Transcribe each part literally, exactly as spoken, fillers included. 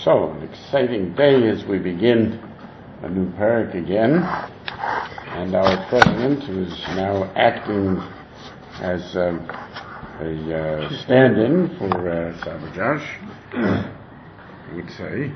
So, an exciting day as we begin a new parak again, and our president, who is now acting as um, a uh, stand-in for uh, Sabajash, would say,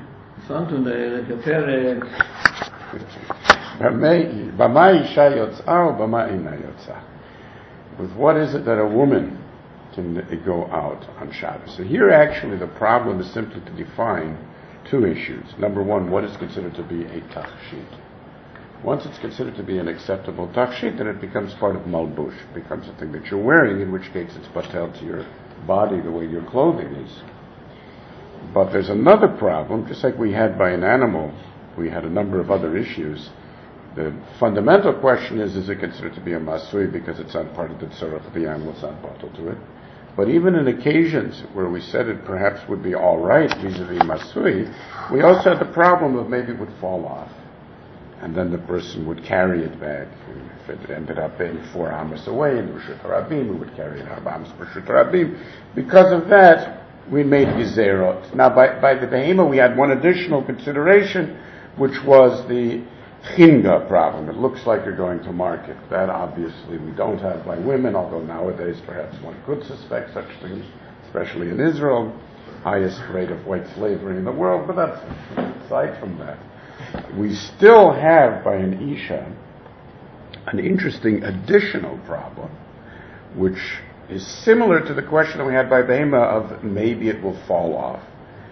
with what is it that a woman can go out on Shabbos? So here actually the problem is simply to define two issues. Number one, what is considered to be a tachshit? Once it's considered to be an acceptable tachshit, then it becomes part of malbush. It becomes a thing that you're wearing, in which case it's batel to your body the way your clothing is. But there's another problem, just like we had by an animal, we had a number of other issues. The fundamental question is, is it considered to be a masui because it's not part of the tzorach of the animal, it's not bottled to it? But even in occasions where we said it perhaps would be all right vis-a-vis masui, we also had the problem of maybe it would fall off. And then the person would carry it back. If it ended up being four amos away in Rishut Rabim, we would carry it out of amos Rishut Rabim. Because of that, we made gezerot. Now, by, by the behema, we had one additional consideration, which was the chinga problem. It looks like you're going to market. That obviously we don't have by women, although nowadays perhaps one could suspect such things, especially in Israel, highest rate of white slavery in the world, but that's aside from that. We still have by an Isha an interesting additional problem, which is similar to the question that we had by Behema of maybe it will fall off.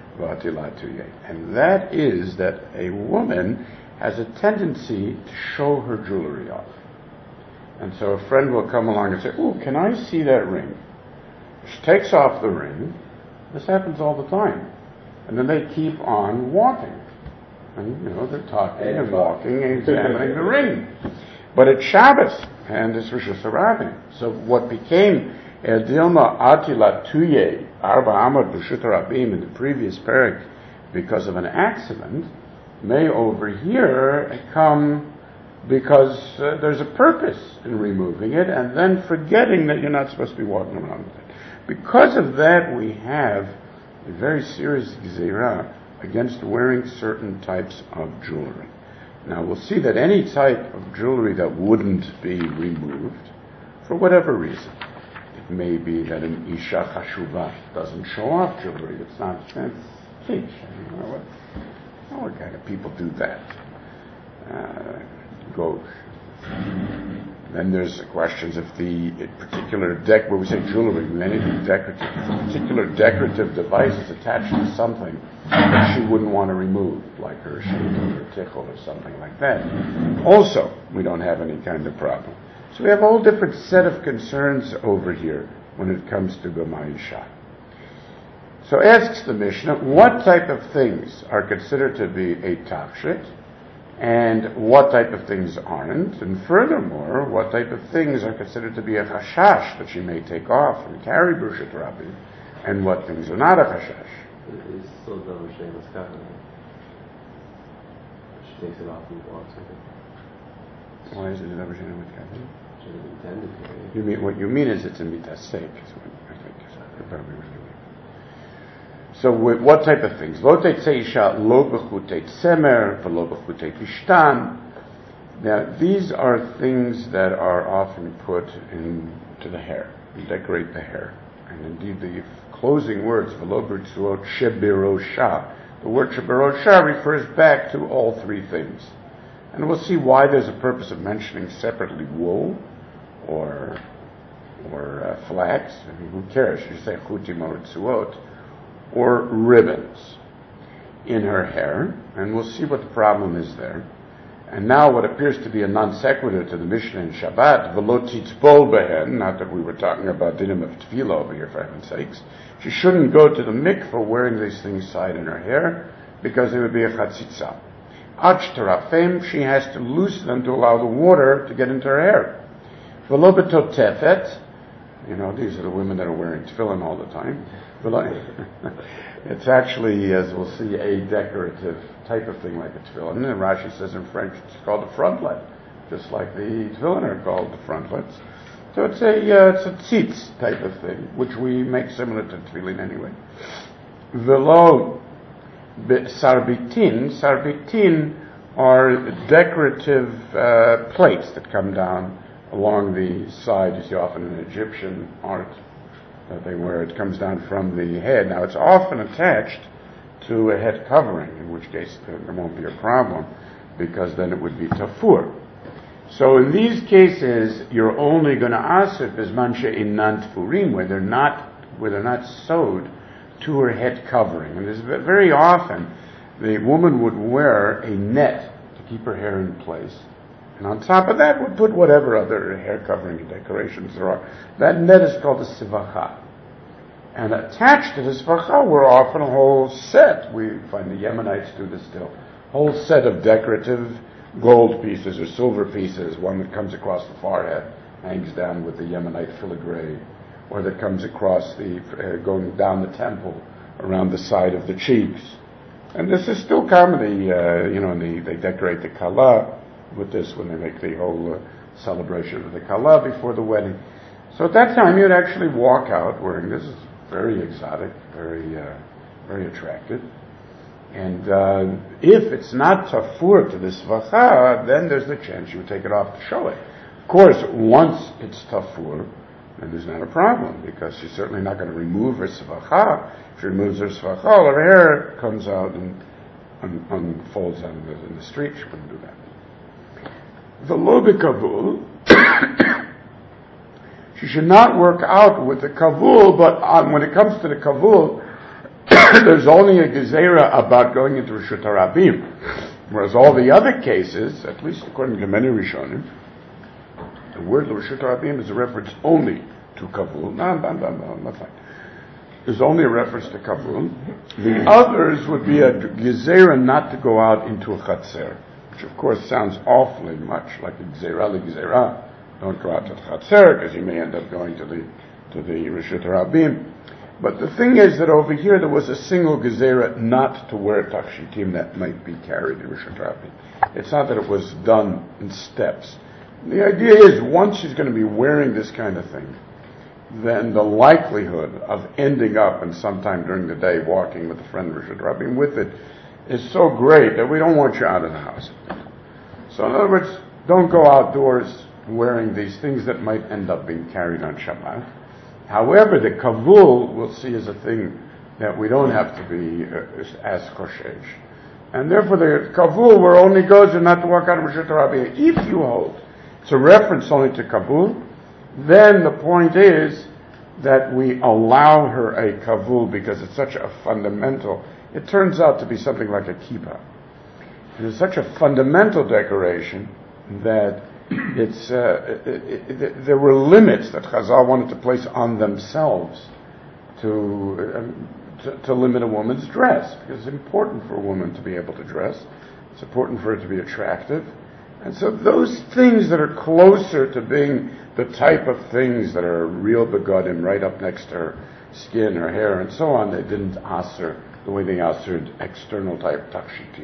And that is that a woman has a tendency to show her jewelry off. And so a friend will come along and say, "Ooh, can I see that ring?" She takes off the ring. This happens all the time. And then they keep on walking. And, you know, they're talking and, and walking and examining the ring. But it's Shabbos, and it's Rosh Hashanah. So what became Erdilma Atila Tuye Arba Amad B'Shut Rabim in the previous parak because of an accident may over here come because uh, there's a purpose in removing it and then forgetting that you're not supposed to be walking around with it. Because of that, we have a very serious gezerah against wearing certain types of jewelry. Now, we'll see that any type of jewelry that wouldn't be removed, for whatever reason, it may be that an Isha Chashuva doesn't show off jewelry. It's not, it's kitsch. You know what? What kind of people do that? Uh, gauche. Then there's the questions of the particular deck, where we say jewelry, anything decorative. If a particular decorative device is attached to something that she wouldn't want to remove, like her shidduch or tichel or something like that. Also, we don't have any kind of problem. So we have a whole different set of concerns over here when it comes to B'ma'isha. So asks the Mishnah, what type of things are considered to be a tachshit, and what type of things aren't? And furthermore, what type of things are considered to be a chashash that she may take off and carry B'Rishut Rabim, and what things are not a chashash? It's still done with Sheamus Katan. She takes it off and walks with it. Why is it never Sheamus with Katan? She didn't intend it to. You mean, what you mean is it's a mitasek, is what I think is probably what you mean. So what type of things? Lo tetzei isha lo b'chutei tzemer v'lo b'chutei tishtan. Now, these are things that are often put into the hair, and decorate the hair. And indeed, the closing words, v'lo b'tzuot shebirosha, the word shebirosha refers back to all three things. And we'll see why there's a purpose of mentioning separately wool or or uh, flax. I mean, who cares? You say chutim or tzuot, or ribbons in her hair, and we'll see what the problem is there. And now what appears to be a non sequitur to the Mishnah in Shabbat, v'lo titzbol behen, not that we were talking about dinim of tefillah over here, for heaven's sakes. She shouldn't go to the mikveh wearing these things tied in her hair, because it would be a chatzitza. Ach terafem, she has to loose them to allow the water to get into her hair. V'lo betotefet, you know, these are the women that are wearing tefillin all the time. It's actually, as we'll see, a decorative type of thing like a tefillin. And Rashi says in French it's called a frontlet, just like the tefillin are called the frontlets. So it's a uh, it's a tzitz type of thing, which we make similar to tefillin anyway. Velo sarbitin. Sarbitin are decorative uh, plates that come down along the side. You see often in Egyptian art that they wear. It comes down from the head. Now it's often attached to a head covering, in which case there won't be a problem, because then it would be tafur. So in these cases, you're only going to asif bisman she'innan tfurim, where they're not where they're not sewed to her head covering. And there's very often the woman would wear a net to keep her hair in place, and on top of that would put whatever other hair covering and decorations there are. That net is called a sivacha. And attached to the sivacha were often a whole set. We find the Yemenites do this still. Whole set of decorative gold pieces or silver pieces. One that comes across the forehead, hangs down with the Yemenite filigree, or that comes across the uh, going down the temple around the side of the cheeks. And this is still commonly, uh, you know, the, they decorate the kala with this when they make the whole uh, celebration of the kala before the wedding. So at that time, you'd actually walk out wearing this. It's very exotic, very, uh, very attractive. And uh, if it's not tafur to this vacha, then there's the chance you would take it off to show it. Of course, once it's tafur, then there's not a problem, because she's certainly not going to remove her svacha. If she removes her svacha, all her hair comes out and un- unfolds out in the, in the street. She wouldn't do that. The lo b'kavul, she should not work out with the kavul, but um, when it comes to the kavul, there's only a gezerah about going into Reshut HaRabim, whereas all the other cases, at least according to many Rishonim, the word Reshut HaRabim is a reference only to kavul. No, no, no, no, not fine. There's only a reference to kavul. The others would be a gezerah not to go out into a chatzer, which of course sounds awfully much like a gezerah l'gezerah. Don't go out to the chatzer, because you may end up going to the to the Reshut HaRabim. But the thing is that over here there was a single gezerah not to wear tachshitim that might be carried in Reshut HaRabim. It's not that it was done in steps. The idea is, once she's going to be wearing this kind of thing, then the likelihood of ending up and sometime during the day walking with a friend Reshut HaRabim with it is so great that we don't want you out of the house. So in other words, don't go outdoors wearing these things that might end up being carried on Shabbat. However, the kavul we'll see as a thing that we don't have to be uh, as koshesh. And therefore the kavul where only goes and not to walk out of Reshut HaRabim. If you hold it's a reference only to kavul, then the point is that we allow her a kavul because it's such a fundamental, it turns out to be something like a kippah. It is such a fundamental decoration that it's uh, it, it, it, there were limits that Chazal wanted to place on themselves to, um, to to limit a woman's dress, because it's important for a woman to be able to dress. It's important for her to be attractive. And so those things that are closer to being the type of things that are real begodim, right up next to her skin, her hair, and so on, they didn't aser the way they asered external type takshitim.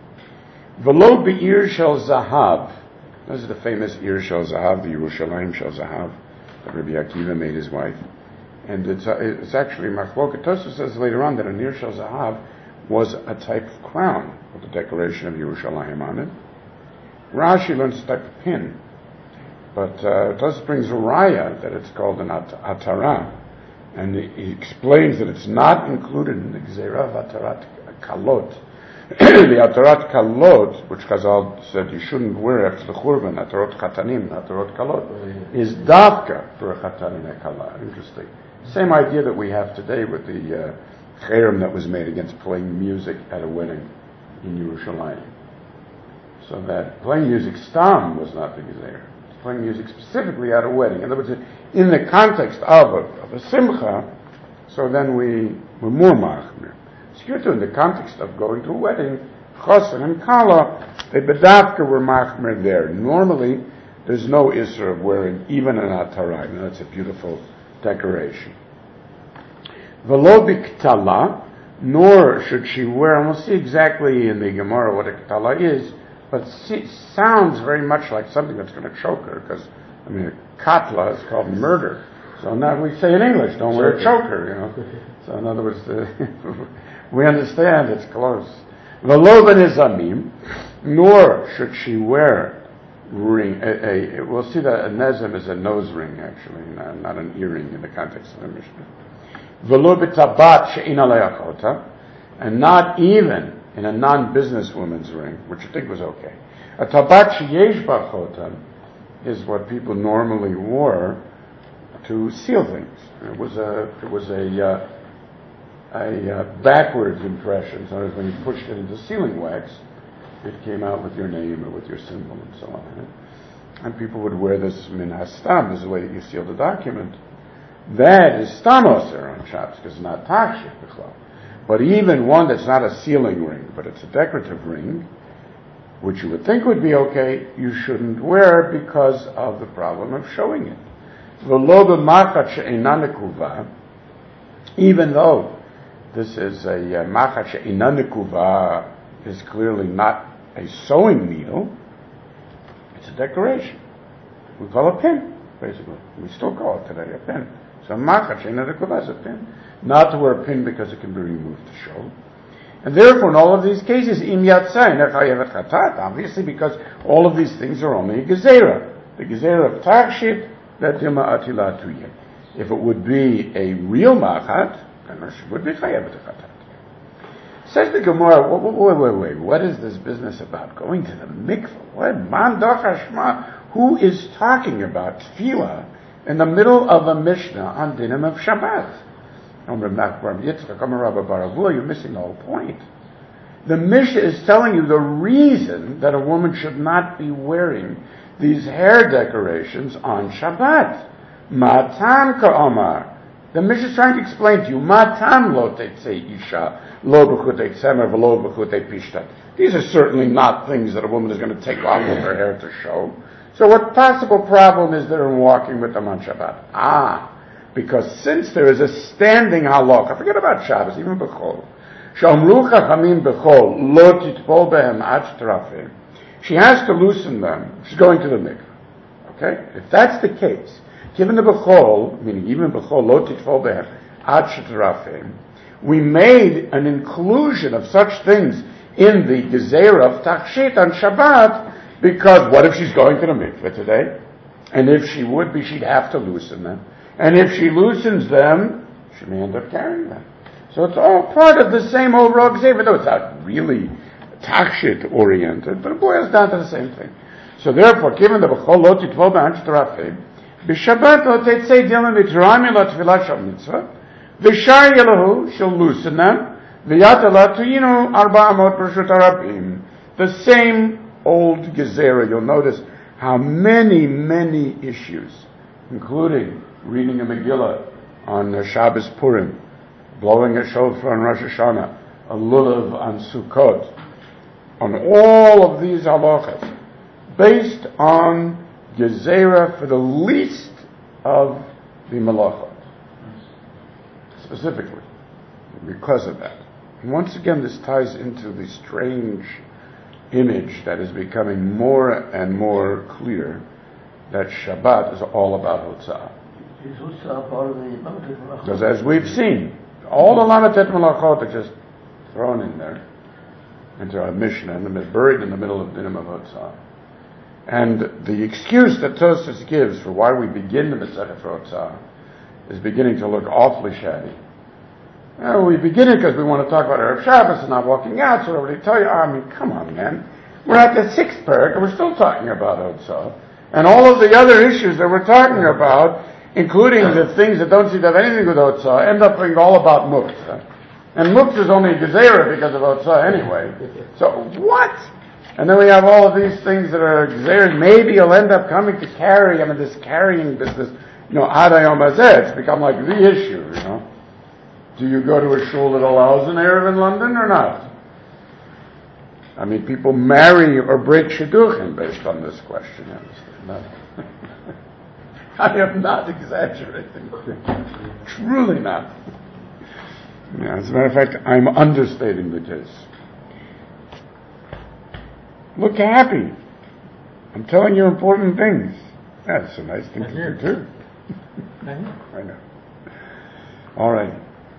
V'lo be'ir shel zahav. This is the famous Ir Shel Zahav, the Yerushalayim Shel Zahav, that Rabbi Akiva made his wife. And it's, uh, it's actually, Machloket Tosfos says later on that an Ir Shel Zahav was a type of crown with the decoration of Yerushalayim on it. Rashi learns a type of pin. But uh, Tosfos brings a raya that it's called an at- atara. And he explains that it's not included in the Gezerah of Atarat Kalot. The Atarat Kalot, which Chazal said you shouldn't wear after the Churban, Atarot Chatanim, Atarot Kalot, is Davka for a Chatan and a Kala. Interesting. Same idea that we have today with the uh, Cherem that was made against playing music at a wedding in Yerushalayim. So that playing music stam was not the Gezerah. Playing music specifically at a wedding. In other words, in the context of a, of a simcha, so then we were more machmir. So in the context of going to a wedding, chosan and kala, the bedavka were machmir there. Normally, there's no isser of wearing even an atarai. Now, that's a beautiful decoration. V'lo b'ktala, nor should she wear, and we'll see exactly in the Gemara what a ktala is, but it sounds very much like something that's going to choke her, because, I mean, a katla is called murder. So now we say in English, don't wear a choker, you know. So in other words, uh, we understand it's close. V'lo b'nizamim, nor should she wear ring. A, a, we'll see that a nezim is a nose ring, actually, not, not an earring in the context of the Mishnah. V'lo b'tabat she'in alei achota, and not even in a non-business woman's ring, which I think was okay. A tabat sheyesh b'achota is what people normally wore to seal things. It was a it was a uh, a uh, backwards impression. So when you pushed it into sealing wax, it came out with your name or with your symbol and so on. And people would wear this min hastam, is the way that you seal the document. That is stamoser on Shabbos because it's not tachshit b'chlal. But even one that's not a sealing ring, but it's a decorative ring, which you would think would be okay, you shouldn't wear because of the problem of showing it. Even though this is a machat she'ina nekuva, is clearly not a sewing needle, it's a decoration. We call it a pin, basically. We still call it today a pin. So machat she'ina nekuva is a pin. Not to wear a pin because it can be removed to show. And therefore, in all of these cases, im yatzai nechayevet chatat, obviously because all of these things are only a gezerah. The gezerah of tachshit, that yama atila tuyim. If it would be a real machat, then it would be chayevet chatat. Says the Gemara, wait, wait, wait, wait, what is this business about going to the mikveh? What? Man doch hashma, who is talking about tefillah in the middle of a Mishnah on dinim of Shabbat? You're missing the whole point. The Mishnah is telling you the reason that a woman should not be wearing these hair decorations on Shabbat. Matam ka'omar. The Mishnah is trying to explain to you, Matam lo tetzei isha, lo b'chutei tzemer, v'lo b'chutei pishta. These are certainly not things that a woman is going to take off of her hair to show. So what possible problem is there in walking with them on Shabbat? Ah, because since there is a standing halakha, forget about Shabbos, even b'chol, she'amru chachamim b'chol, lo titpol behem ad sh'trafim, she has to loosen them. She's going to the mikveh. Okay? If that's the case, given the b'chol, meaning even b'chol, lo titpol behem ad sh'trafim, we made an inclusion of such things in the gezerah of tachshit on Shabbat, because what if she's going to the mikveh today? And if she would be, she'd have to loosen them. And if she loosens them, she may end up carrying them. So it's all part of the same overall gezerah, though it's not really tachshit oriented, but it boils down to the same thing. So therefore, given the b'chol lo titvo b'an sh'tarafim, b'shabbat lo tetzei dilim v'tirami lo tefillah shal mitzvah, v'shar yelahu, she'll loosen them, v'yatala tuyinu arba amot b'rshut harabim. The same old gezerah. You'll notice how many, many issues, including reading a Megillah on uh, Shabbos Purim, blowing a shofar on Rosh Hashanah, a lulav on Sukkot, on all of these halachas, based on gezerah for the least of the malachot, specifically, because of that. And once again, this ties into the strange image that is becoming more and more clear that Shabbat is all about Hotzah. Because as we've seen, all the Lamatet Malachot are just thrown in there into our Mishnah and they're buried in the middle of Dinim of Hotzah. And the excuse that Tosfos gives for why we begin the Masechet Hotzah is beginning to look awfully shabby. Well, we begin it because we want to talk about Erev Shabbos and not walking out, so everybody tell you, I mean, come on, man. We're at the sixth parak and we're still talking about Hotzah. And all of the other issues that we're talking about, including the things that don't seem to have anything with Hotzah, end up being all about Muktzah. And Muktzah is only a gezerah because of Hotzah anyway. So, what? And then we have all of these things that are gezerah. Maybe you'll end up coming to carry, I mean, this carrying business, you know, Adayom Hazeh, it's become like the issue, you know. Do you go to a shul that allows an Erev in London or not? I mean, people marry or break shidduchim based on this question. No. I am not exaggerating. Truly not. Yeah, as a matter of fact, I'm understating the case. Look happy. I'm telling you important things. That's a nice thing to do too. I know. I know. All right.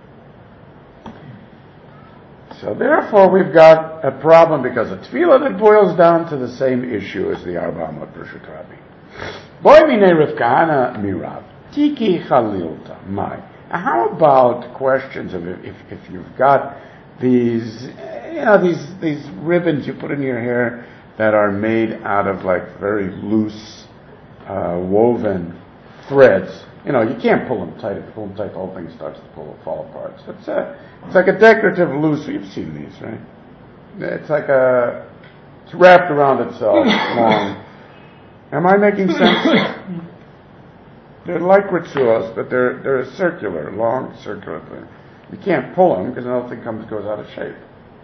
So therefore, we've got a problem because of tefillah that boils down to the same issue as the Arba Amot Reshut Rabbi. Boy minei Rav Kahana mirav tiki chalilta mai. How about questions of if, if you've got these, you know, these these ribbons you put in your hair that are made out of like very loose uh, woven threads. You know, you can't pull them tight. If you pull them tight, the whole thing starts to pull, fall apart. So it's a, it's like a decorative loose. You've seen these, right? It's like a, it's wrapped around itself, long. Am I making sense? They're like rituals, but they're they're a circular, long circular thing. You can't pull them because the whole thing comes goes out of shape.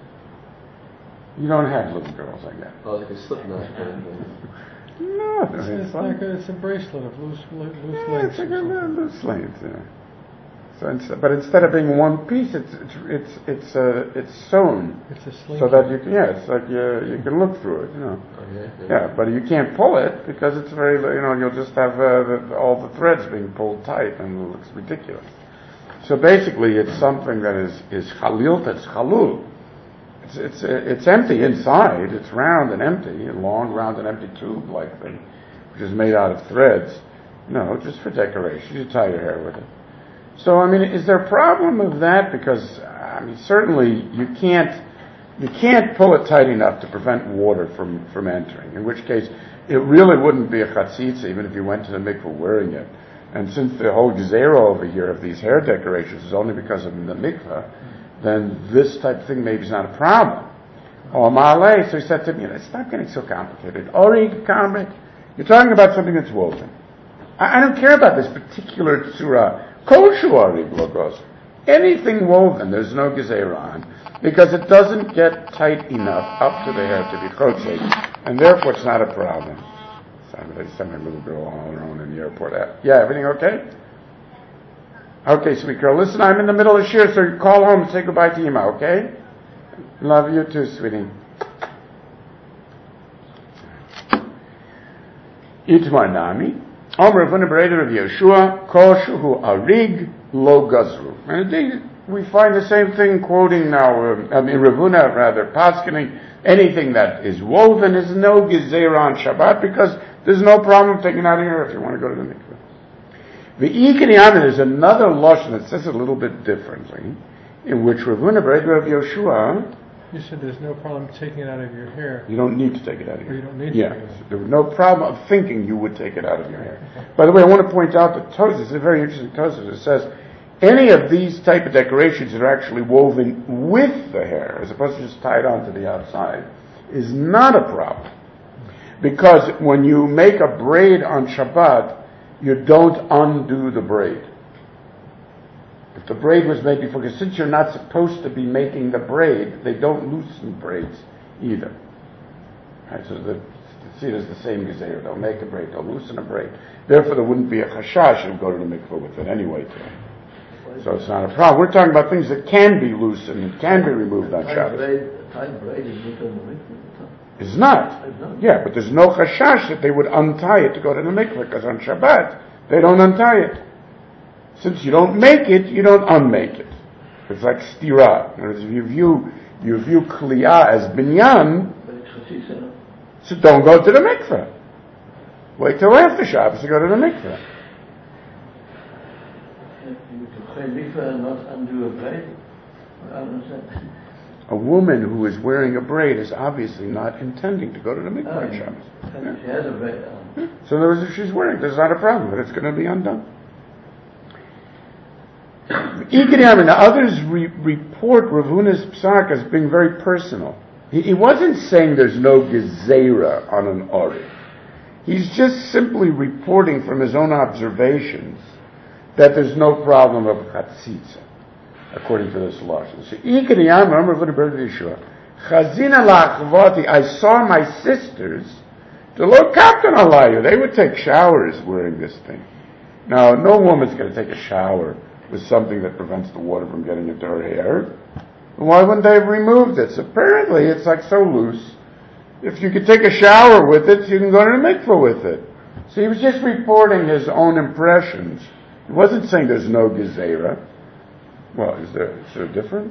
You don't have little girls like that. Oh, like a slip knot kind of thing. No, It's, it's like a, it's a bracelet of loose loose yeah, links. it's like or a something. little loose length, yeah. So, instead, but instead of being one piece, it's it's it's it's uh, it's sewn, It's a sling. so that you can, yeah, it's like you you can look through it, you know. Okay. Yeah, but you can't pull it because it's very, you know, you'll just have uh, the, all the threads being pulled tight and it looks ridiculous. So basically, it's something that is is chalil, that's chalul. It's it's uh, it's empty inside. It's round and empty, a long, round and empty tube-like thing, which is made out of threads. No, just for decoration. You tie your hair with it. So, I mean, is there a problem of that? Because, I mean, certainly you can't, you can't pull it tight enough to prevent water from, from entering, in which case it really wouldn't be a chatzitza even if you went to the mikveh wearing it. And since the whole gezerah over here of these hair decorations is only because of the mikveh, then this type of thing maybe is not a problem. Oh, Ma'aleh, so he said to me, it's not getting so complicated. Ori, comrade, you're talking about something that's woven. I, I don't care about this particular tzura. Koshuari blogos. Anything woven, there's no gezerah on, because it doesn't get tight enough up to the hair to be chotzik, and therefore it's not a problem. So I sent my little girl on her own in the airport. Yeah, everything okay? Okay, sweet girl. Listen, I'm in the middle of shir, so you call home and say goodbye to Ima, okay? Love you too, sweetie. Itmar Nami. Omer Ravuna Bereder of Yeshua, Koshuhu Arig Lo Gazru. And indeed, we find the same thing quoting now, uh, I mean, Ravuna rather, Paskining, anything that is woven is no gezerah on Shabbat because there's no problem taking it out of here if you want to go to the mikveh. The Ikiriyana is another lashon that says it a little bit differently, in which Ravuna Bereder of Yeshua, You said there's no problem taking it out of your hair. you don't need to take it out of your Or you hair. don't need to yeah, take it out. there was no problem of thinking you would take it out of your hair. By the way, I want to point out that Tosas is a very interesting Tosas. It says any of these type of decorations that are actually woven with the hair, as opposed to just tied onto the outside, is not a problem. Because when you make a braid on Shabbat, you don't undo the braid. If the braid was made before, because since you're not supposed to be making the braid, they don't loosen braids either. Right, so the, see it as the same gezerah. They'll make a braid, they'll loosen a braid. Therefore, there wouldn't be a chashash who go to the mikveh with it anyway. Today. So it's not a problem. We're talking about things that can be loosened and can be removed on Shabbos. Tied braid is not on the mikveh. It's not. It's not. Yeah, but there's no chashash that they would untie it to go to the mikveh, because on Shabbat, they don't untie it. Since you don't make it, you don't unmake it. It's like stira. In other words, if you view, you view kliyah as binyan, But it's chatzitza. so don't go to the mikveh. Wait till after Shabbos to go to the mikveh. You can pray mikveh and not undo a braid. I don't understand. A woman who is wearing a braid is obviously not intending to go to the mikveh Oh, on yeah. Shabbos. And she has a braid on. So in other words, if she's wearing it, there's not a problem, but it's going to be undone. Ikiriyam, now others re- report Ravuna's psak as being very personal. He, he wasn't saying there's no gezerah on an ori. He's just simply reporting from his own observations that there's no problem of chatzitza, according to this lashon. So Ikiriyam, remember Ravuna Bereder Yeshua, Chazina la'achvati, I saw my sisters, the lo kaptan alayu, they would take showers wearing this thing. Now, no woman's going to take a shower with something that prevents the water from getting into her hair. Why wouldn't they have removed it? So apparently it's like so loose. If you could take a shower with it, you can go to the mikveh with it. So he was just reporting his own impressions He wasn't saying there's no gezerah. Well, is there, is there a difference?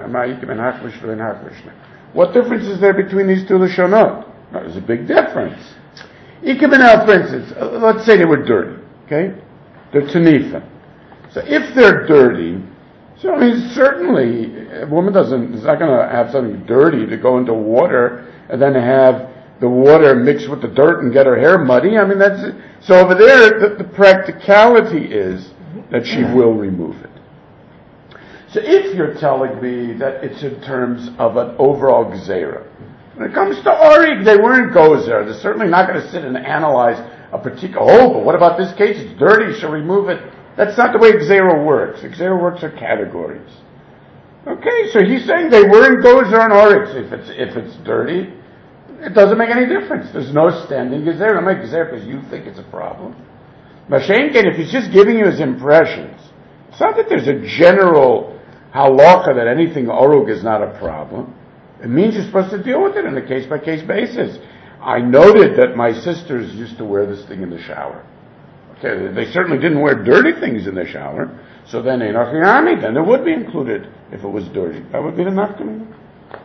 What difference is there between these two lashonot? No, there's a big difference. Ikabenel, for instance, uh, let's say they were dirty, okay? They're tanifim. So if they're dirty, so I mean, certainly a woman doesn't is not going to have something dirty to go into water and then have the water mixed with the dirt and get her hair muddy. I mean, that's so over there. The, the practicality is that she will remove it. So if you're telling me that it's in terms of an overall gezerah, when it comes to Arik, they weren't gozer. They're certainly not going to sit and analyze a particular. Oh, but what about this case? It's dirty. She'll remove it. That's not the way gezerah works. Gezerah works are categories. Okay, so he's saying they weren't gozer on Arik. If it's if it's dirty, it doesn't make any difference. There's no standing gezerah. I'm not gezerah because you think it's a problem. Mashenkin, if he's just giving you his impressions, it's not that there's a general halacha that anything orug is not a problem. It means you're supposed to deal with it on a case-by-case basis. I noted that my sisters used to wear this thing in the shower. Okay, they certainly didn't wear dirty things in the shower, so then enochinami, then it would be included if it was dirty. That would be the nafkamina.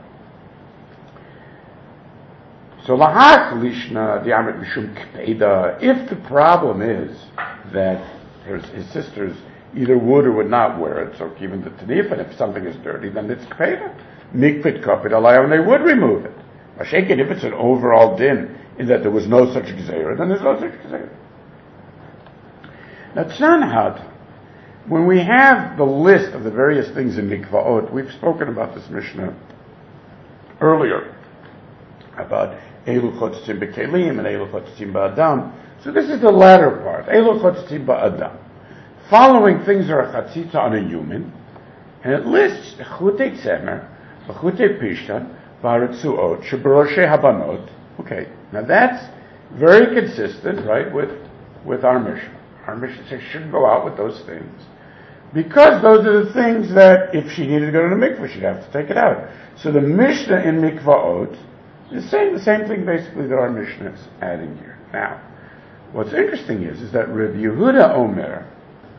So lahach lishna diamet mishum kpeda. If the problem is that his, his sisters either would or would not wear it, so even the tanif, and if something is dirty, then it's kpeda. Mikvit kapit alayim, they would remove it. Mashenkin, if it's an overall din in that there was no such gezerah, then there's no such gezerah. Now, tzanhad, when we have the list of the various things in mikvaot, we've spoken about this Mishnah earlier, about elu chotzitzim bekelim and elu chotzitzim ba'adam. So this is the latter part, elu chotzitzim ba'adam. Following things are a chatzitza on a human, and it lists chutei tzemer, chutei pishtan, v'haretzuot, shebaroshe habanot. Okay, now that's very consistent, right, with, with our Mishnah. Our Mishnah says she shouldn't go out with those things, because those are the things that if she needed to go to the mikvah, she'd have to take it out. So the Mishnah in mikvaot is saying the same thing basically that our Mishnah is adding here. Now, what's interesting is, is that Reb Yehuda Omer,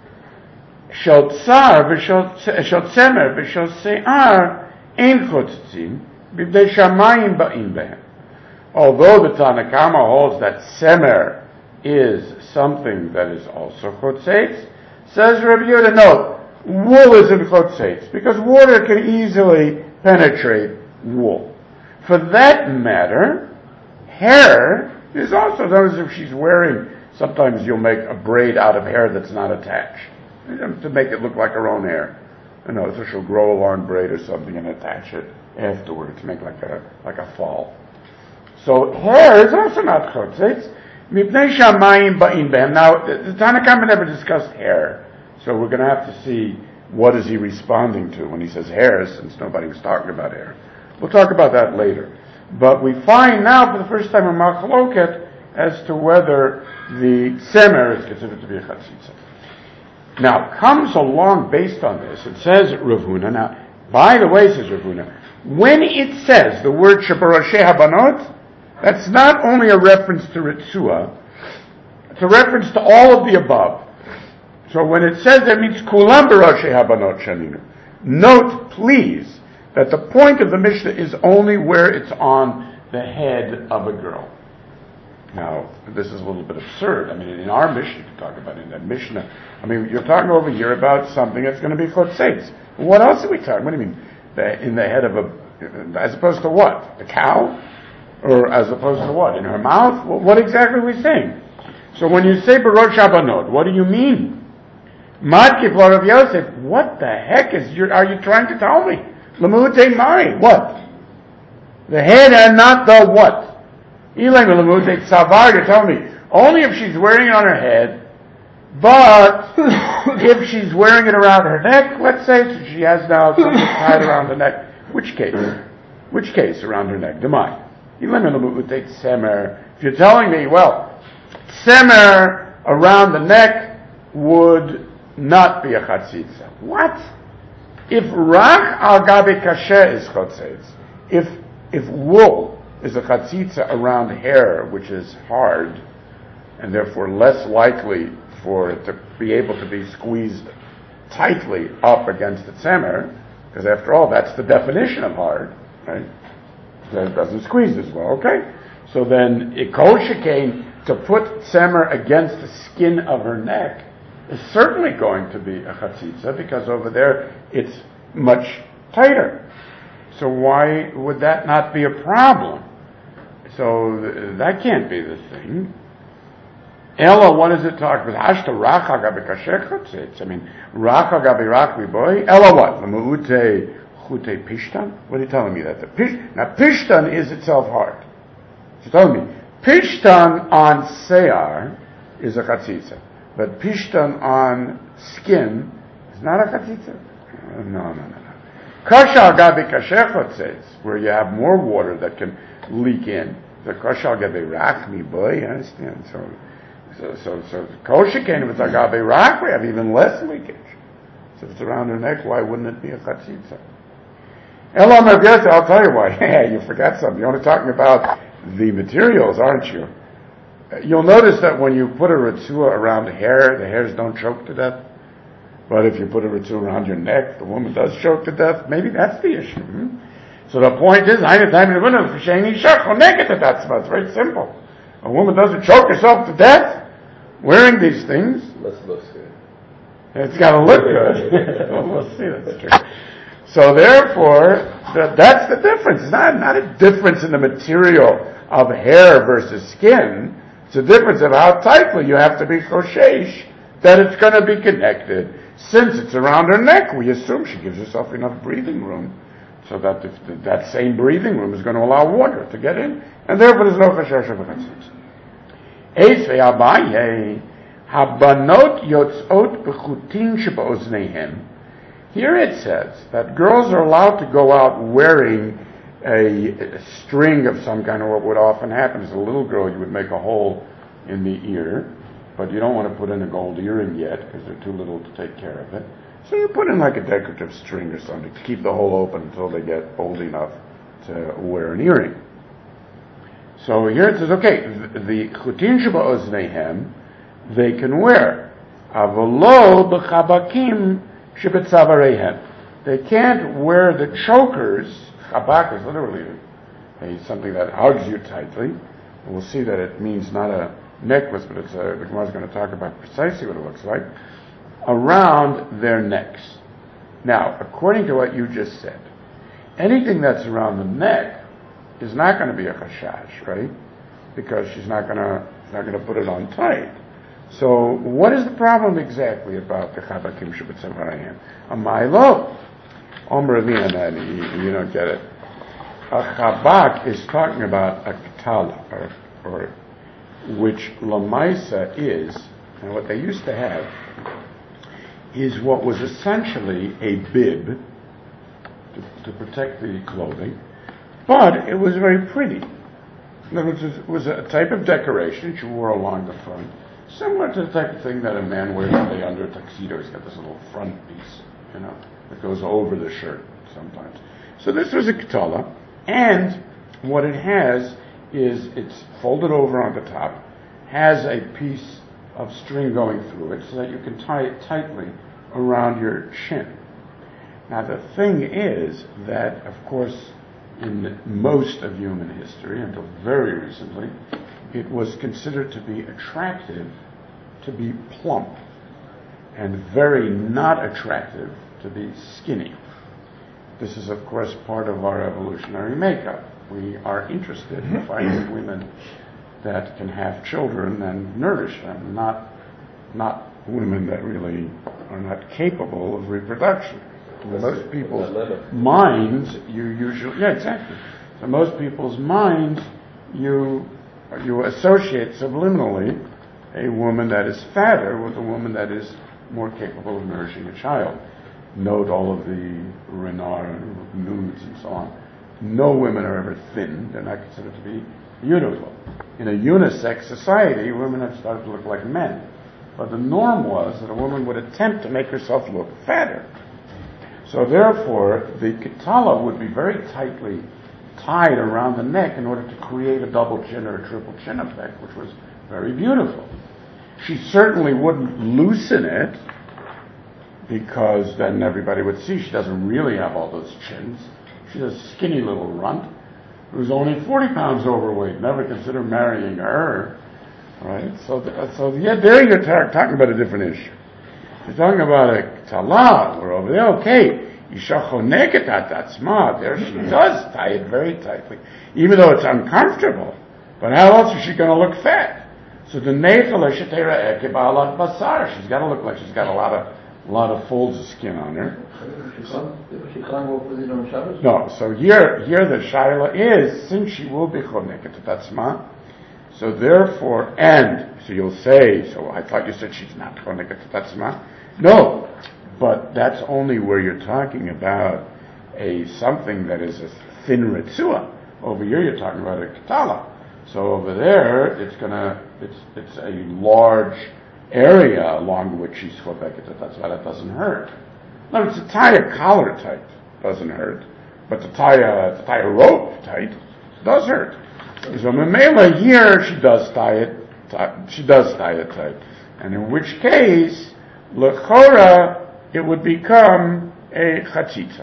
Shel tsar v'shel tzemer v'shel se'ar ein chotzitzim b'bnei shamayim ba'im behem. Although the Tanna Kama holds that tzemer is something that is also chotzetz, says Rabbi Yehuda, no, wool isn't chotzetz, because water can easily penetrate wool. For that matter, hair is also, notice if she's wearing, sometimes you'll make a braid out of hair that's not attached, to make it look like her own hair. You know, so she'll grow a long braid or something and attach it afterwards, make like a like a fall. So hair is also not chotzetz. Mipnei shamayim ba'im behem. Now, the Tanna Kama never discussed hair, so we're going to have to see what is he responding to when he says hair, since nobody was talking about hair. We'll talk about that later. But we find now for the first time a machloket as to whether the tzemer is considered to be a chatzitza. Now, comes along based on this, it says Rav Huna. Now, by the way, says Rav Huna, when it says the word shebaroshe habanot, that's not only a reference to Ritzua, it's a reference to all of the above. So when it says that, it means kulam baroshe habanot shaninu. Note, please, that the point of the Mishnah is only where it's on the head of a girl. Now, this is a little bit absurd. I mean, in our Mishnah, you can talk about it in that Mishnah. I mean, you're talking over here about something that's going to be chotzetz. What else are we talking? What do you mean? The, in the head of a, as opposed to what? A cow? Or as opposed to what? In her mouth? What exactly are we saying? So when you say Barosh Habanot, what do you mean? Madkif Rav Yosef, what the heck is your, are you trying to tell me? Lamute Mai, what? The head and not the what? Elam Lamute Savar, you're telling me, only if she's wearing it on her head, but if she's wearing it around her neck, let's say, so she has now something tied around the neck, which case? Which case around her neck? Demai. If you're telling me, well, tzemer around the neck would not be a chatzitza. What? If rach al gabe kasher is chotzetz, if if wool is a chatzitza around hair, which is hard, and therefore less likely for it to be able to be squeezed tightly up against the tzemer, because after all, that's the definition of hard, right? That it doesn't squeeze as well, okay? So then, kol shekain, to put tzemer against the skin of her neck is certainly going to be a chatzitza, because over there it's much tighter. So why would that not be a problem? So th- that can't be the thing. Ella, what does it talk about? Hashta racha gabi kasher chatzitz. I mean, racha gabi rak boy. Ella what? L'mu'ute chute pishtan? What are you telling me that? The pish, now pishtan is itself hard. She's telling me, pishtan on seyar is a chatzitza, but pishtan on skin is not a chatzitza. No, no, no, no. Kashal gabi kasher chatzitz, where you have more water that can leak in. The kashal gabi rak mi boy, you understand? So, so, so, so kol shekain, if it's a gabi rak, we have even less leakage. So if it's around her neck, why wouldn't it be a chatzitza? Elam Rabbi, I'll tell you why. Hey, you forgot something. You're only talking about the materials, aren't you? You'll notice that when you put a ritzua around the hair, the hairs don't choke to death. But if you put a ritzua around your neck, the woman does choke to death. Maybe that's the issue. Hmm? So the point is, it's very simple. A woman doesn't choke herself to death wearing these things. Must look good. It's got to look good. Well, we'll see, that's true. So therefore, that, that's the difference. It's not, not a difference in the material of hair versus skin. It's a difference of how tightly you have to be choshesh that it's going to be connected. Since it's around her neck, we assume she gives herself enough breathing room so that if the, that same breathing room is going to allow water to get in, and therefore there's no chashash of chatzitz. Eis ve'abaye habanot yotzot b'chutin sheba'ozneihem. Here it says that girls are allowed to go out wearing a, a string of some kind, or what would often happen is a little girl, you would make a hole in the ear, but you don't want to put in a gold earring yet because they're too little to take care of it. So you put in like a decorative string or something to keep the hole open until they get old enough to wear an earring. So here it says, okay, the chutin sheba'ozneihem, they can wear. Avolo b'chabakim shebetzavareihem. They can't wear the chokers. Chabak is literally a, something that hugs you tightly. We'll see that it means not a necklace, but it's a, the Gemara is going to talk about precisely what it looks like, around their necks. Now, according to what you just said, anything that's around the neck is not going to be a chashash, right? Because she's not going to not going to put it on tight. So, what is the problem exactly about the chabakim shebetzavarayim? A milo, Omer Avina, you don't get it. A chabak is talking about a ketala, or, or which lamaisa is, and what they used to have is what was essentially a bib to, to protect the clothing, but it was very pretty. In other words, it was a type of decoration that you wore along the front, similar to the type of thing that a man wears today under a tuxedo. He's got this little front piece, you know, that goes over the shirt sometimes. So this was a ketala, and what it has is it's folded over on the top, has a piece of string going through it so that you can tie it tightly around your chin. Now the thing is that, of course, in most of human history, until very recently, it was considered to be attractive to be plump, and very not attractive to be skinny. This is, of course, part of our evolutionary makeup. We are interested in finding women that can have children and nourish them, not not women that really are not capable of reproduction. In most people's minds, you usually, yeah, exactly. So most people's minds, you you associate subliminally a woman that is fatter with a woman that is more capable of nourishing a child. Note all of the Renard nudes and so on. No women are ever thin. They're not considered to be beautiful. In a unisex society, women have started to look like men. But the norm was that a woman would attempt to make herself look fatter. So therefore, the ketala would be very tightly tied around the neck in order to create a double chin or a triple chin effect, which was very beautiful. She certainly wouldn't loosen it, because then everybody would see she doesn't really have all those chins. She's a skinny little runt who's only forty pounds overweight. Never consider marrying her, right? So, th- so yeah, there you're ta- talking about a different issue. You're talking about a tallah, or over there, okay, Isha choneket at atzma, there she does tie it very tightly, even though it's uncomfortable. But how else is she going to look fat? So the neichel shetera eke ba'alat basar, she's got to look like she's got a lot of a lot of folds of skin on her. She can't walk with it on Shabbos? No, so here, here the shaila is, since she will be choneket tatzma, so therefore, and, so you'll say, so I thought you said she's not choneket tatzma. No, but that's only where you're talking about a, something that is a thin ritzua. Over here you're talking about a katala. So over there, it's gonna, it's, it's a large area along which she's choneket tatzma, that doesn't hurt. No, it's to tie a collar tight doesn't hurt, but to tie a to tie a rope tight does hurt. So Mamela here she does tie it, tie, she does tie it tight, and in which case lechora it would become a chatzitza,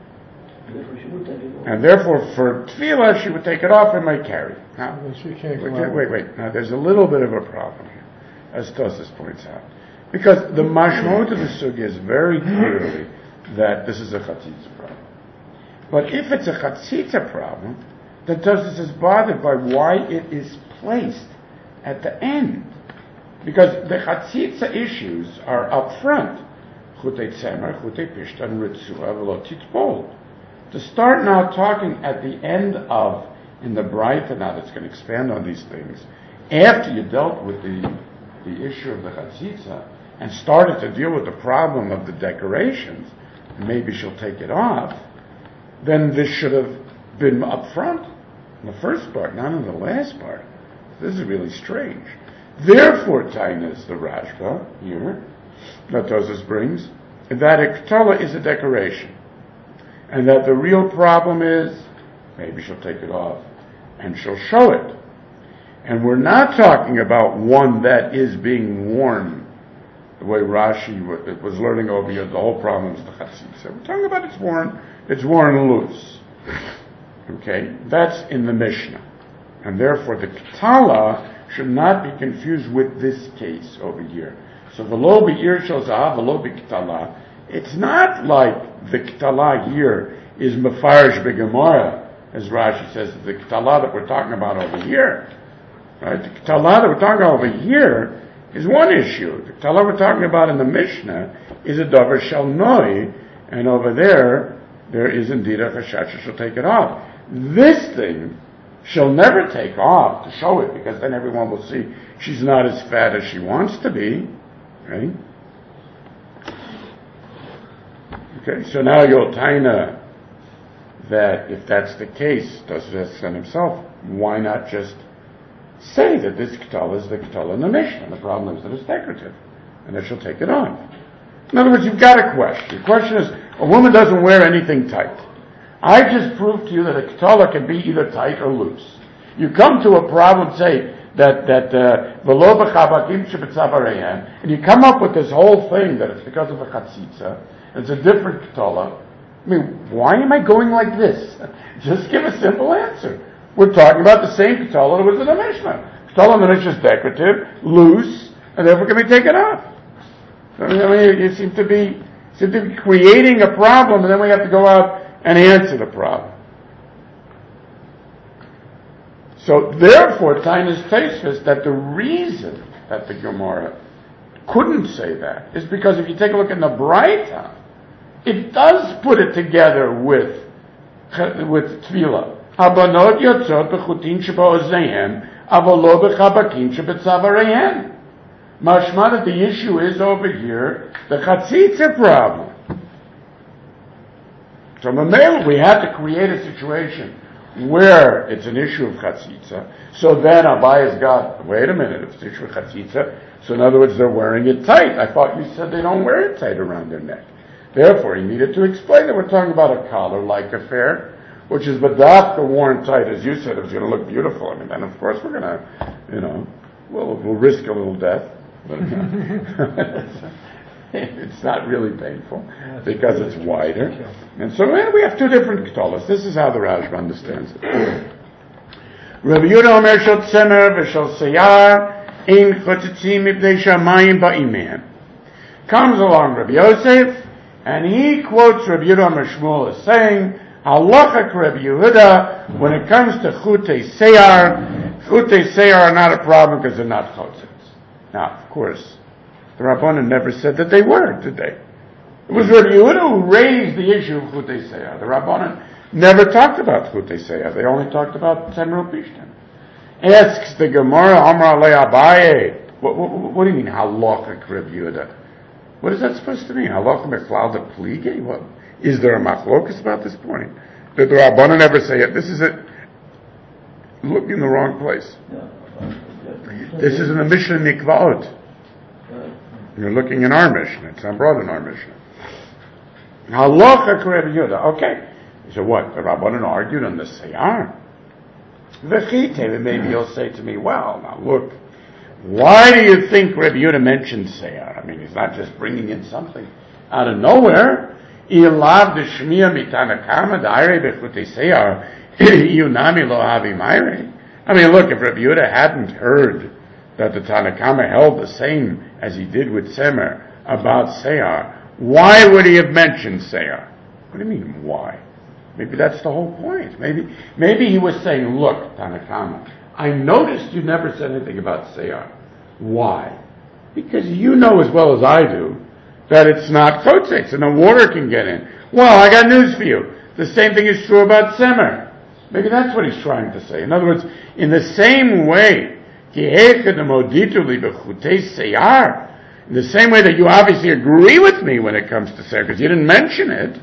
and therefore for tefillah she would take it off and might carry. Now, She can't go wait, out. wait, wait. Now there's a little bit of a problem here, as Tosas points out. Because the mashmot of the sugya is very clearly that this is a chatzitza problem. But if it's a chatzitza problem, then Tosfos is bothered by why it is placed at the end. Because the chatzitza issues are up front. Chutei tzemer, chutei pishta, and ritzua, v'lo titbol. To start now talking at the end of, in the Braita now that's going to expand on these things, after you dealt with the, the issue of the chatzitza, and started to deal with the problem of the decorations, maybe she'll take it off, then this should have been up front in the first part, not in the last part. This is really strange. Therefore, Tainas, the Rashba here, that Tosfos brings, that a ketala is a decoration, and that the real problem is, maybe she'll take it off, and she'll show it. And we're not talking about one that is being worn the way Rashi w- was learning over here. The whole problem is the chatzitza. We're talking about it's worn, it's worn loose. Okay, that's in the Mishnah, and therefore the ketala should not be confused with this case over here. So v'lo be'ir shel zahav, v'lo be'ketala. It's not like the ketala here is mefarish be'gemara, as Rashi says. The ketala that we're talking about over here, right? The ketala that we're talking about over here is one issue. The ketala we're talking about in the Mishnah is a davar shel noi, and over there, there is indeed a chashash she'll take it off. This thing, she'll never take off to show it, because then everyone will see she's not as fat as she wants to be, right? Okay, so now you'll taina that if that's the case, Tosfos himself, why not just say that this ketala is the ketala in the Mishnah? The problem is that it's decorative, and that she'll take it off. In other words, you've got a question. The question is, a woman doesn't wear anything tight. I just proved to you that a ketala can be either tight or loose. You come to a problem, say, that, that, v'lo b'chabakim shebetzavarehem, and you come up with this whole thing that it's because of a chatzitza, it's a different ketala. I mean, why am I going like this? Just give a simple answer. We're talking about the same ketala that was in the Mishnah. Ketala in the Mishnah is decorative, loose, and therefore can be taken off. I mean, you seem to be seem to be creating a problem, and then we have to go out and answer the problem. So therefore, Tainas Tosfos that the reason that the Gemara couldn't say that is because if you take a look in the Braita, it does put it together with with tefillah. Habanot yotzot b'chutin sheba'ozehem, aval lo b'chabakin shebetzavarehem. Mashma that the issue is over here the chatzitza problem. So Mamela, we had to create a situation where it's an issue of chatzitza. So then Abaye's got, wait a minute, if it's an issue of chatzitza, so in other words, they're wearing it tight. I thought you said they don't wear it tight around their neck. Therefore, he needed to explain that we're talking about a collar-like affair, which is badafka worn tight, as you said, it's going to look beautiful. I mean, then of course we're going to, you know, we'll, we'll risk a little death. but it's not really painful because it's wider. And so we have two different Ketolahs. This is how the Rashba understands it. Rabbi Yehuda Omer shel tzemer v'shel seyar ein chotzitzim mipnei shamayim ba'imehem. Comes along Rabbi Yosef, and he quotes Rabbi Yehuda Omer Shmuel as saying, Halachak Rabbi Yehuda, when it comes to chutei seyar, chutei seyar are not a problem because they're not chotzitz. Now, of course, the Rabbanan never said that they were, did they? It was Rabbi Yehuda who raised the issue of chutei seyar. The Rabbanan never talked about chutei seyar. They only talked about tzemer upishtim. Asks the Gemara, Amar alei Abaye, what, what, what do you mean, halachak Rabbi Yehuda? What is that supposed to mean? Halach mechlal de plige? What? Is there a machlokus about this point? Did the Rabbanan ever say it? This is it. Look in the wrong place. This is in the Mishnah Mikvaot. You're looking in our Mishnah. It's not brought in our Mishnah. Halacha Rabbi Yehuda. Okay. So what? The Rabbanan argued on the Seyar. V'chite, maybe you'll say to me, well, now look, why do you think Rabbi Yehuda mentioned Seyar? I mean, he's not just bringing in something out of nowhere. Ilav d'shmiya mitana kama da'ire b'chutei Seyar yunami lo havi mayre. I mean, look, if Rabbi Yehuda hadn't heard that the Tanakama held the same as he did with Semer about Seyar, why would he have mentioned Seyar? What do you mean, why? Maybe that's the whole point. Maybe maybe he was saying, look, Tanakama, I noticed you never said anything about Seyar. Why? Because you know as well as I do that it's not chotzeitz and the water can get in. Well, I got news for you. The same thing is true about Semer. Maybe that's what he's trying to say. In other words, in the same way, in the same way that you obviously agree with me when it comes to Semer, because you didn't mention it,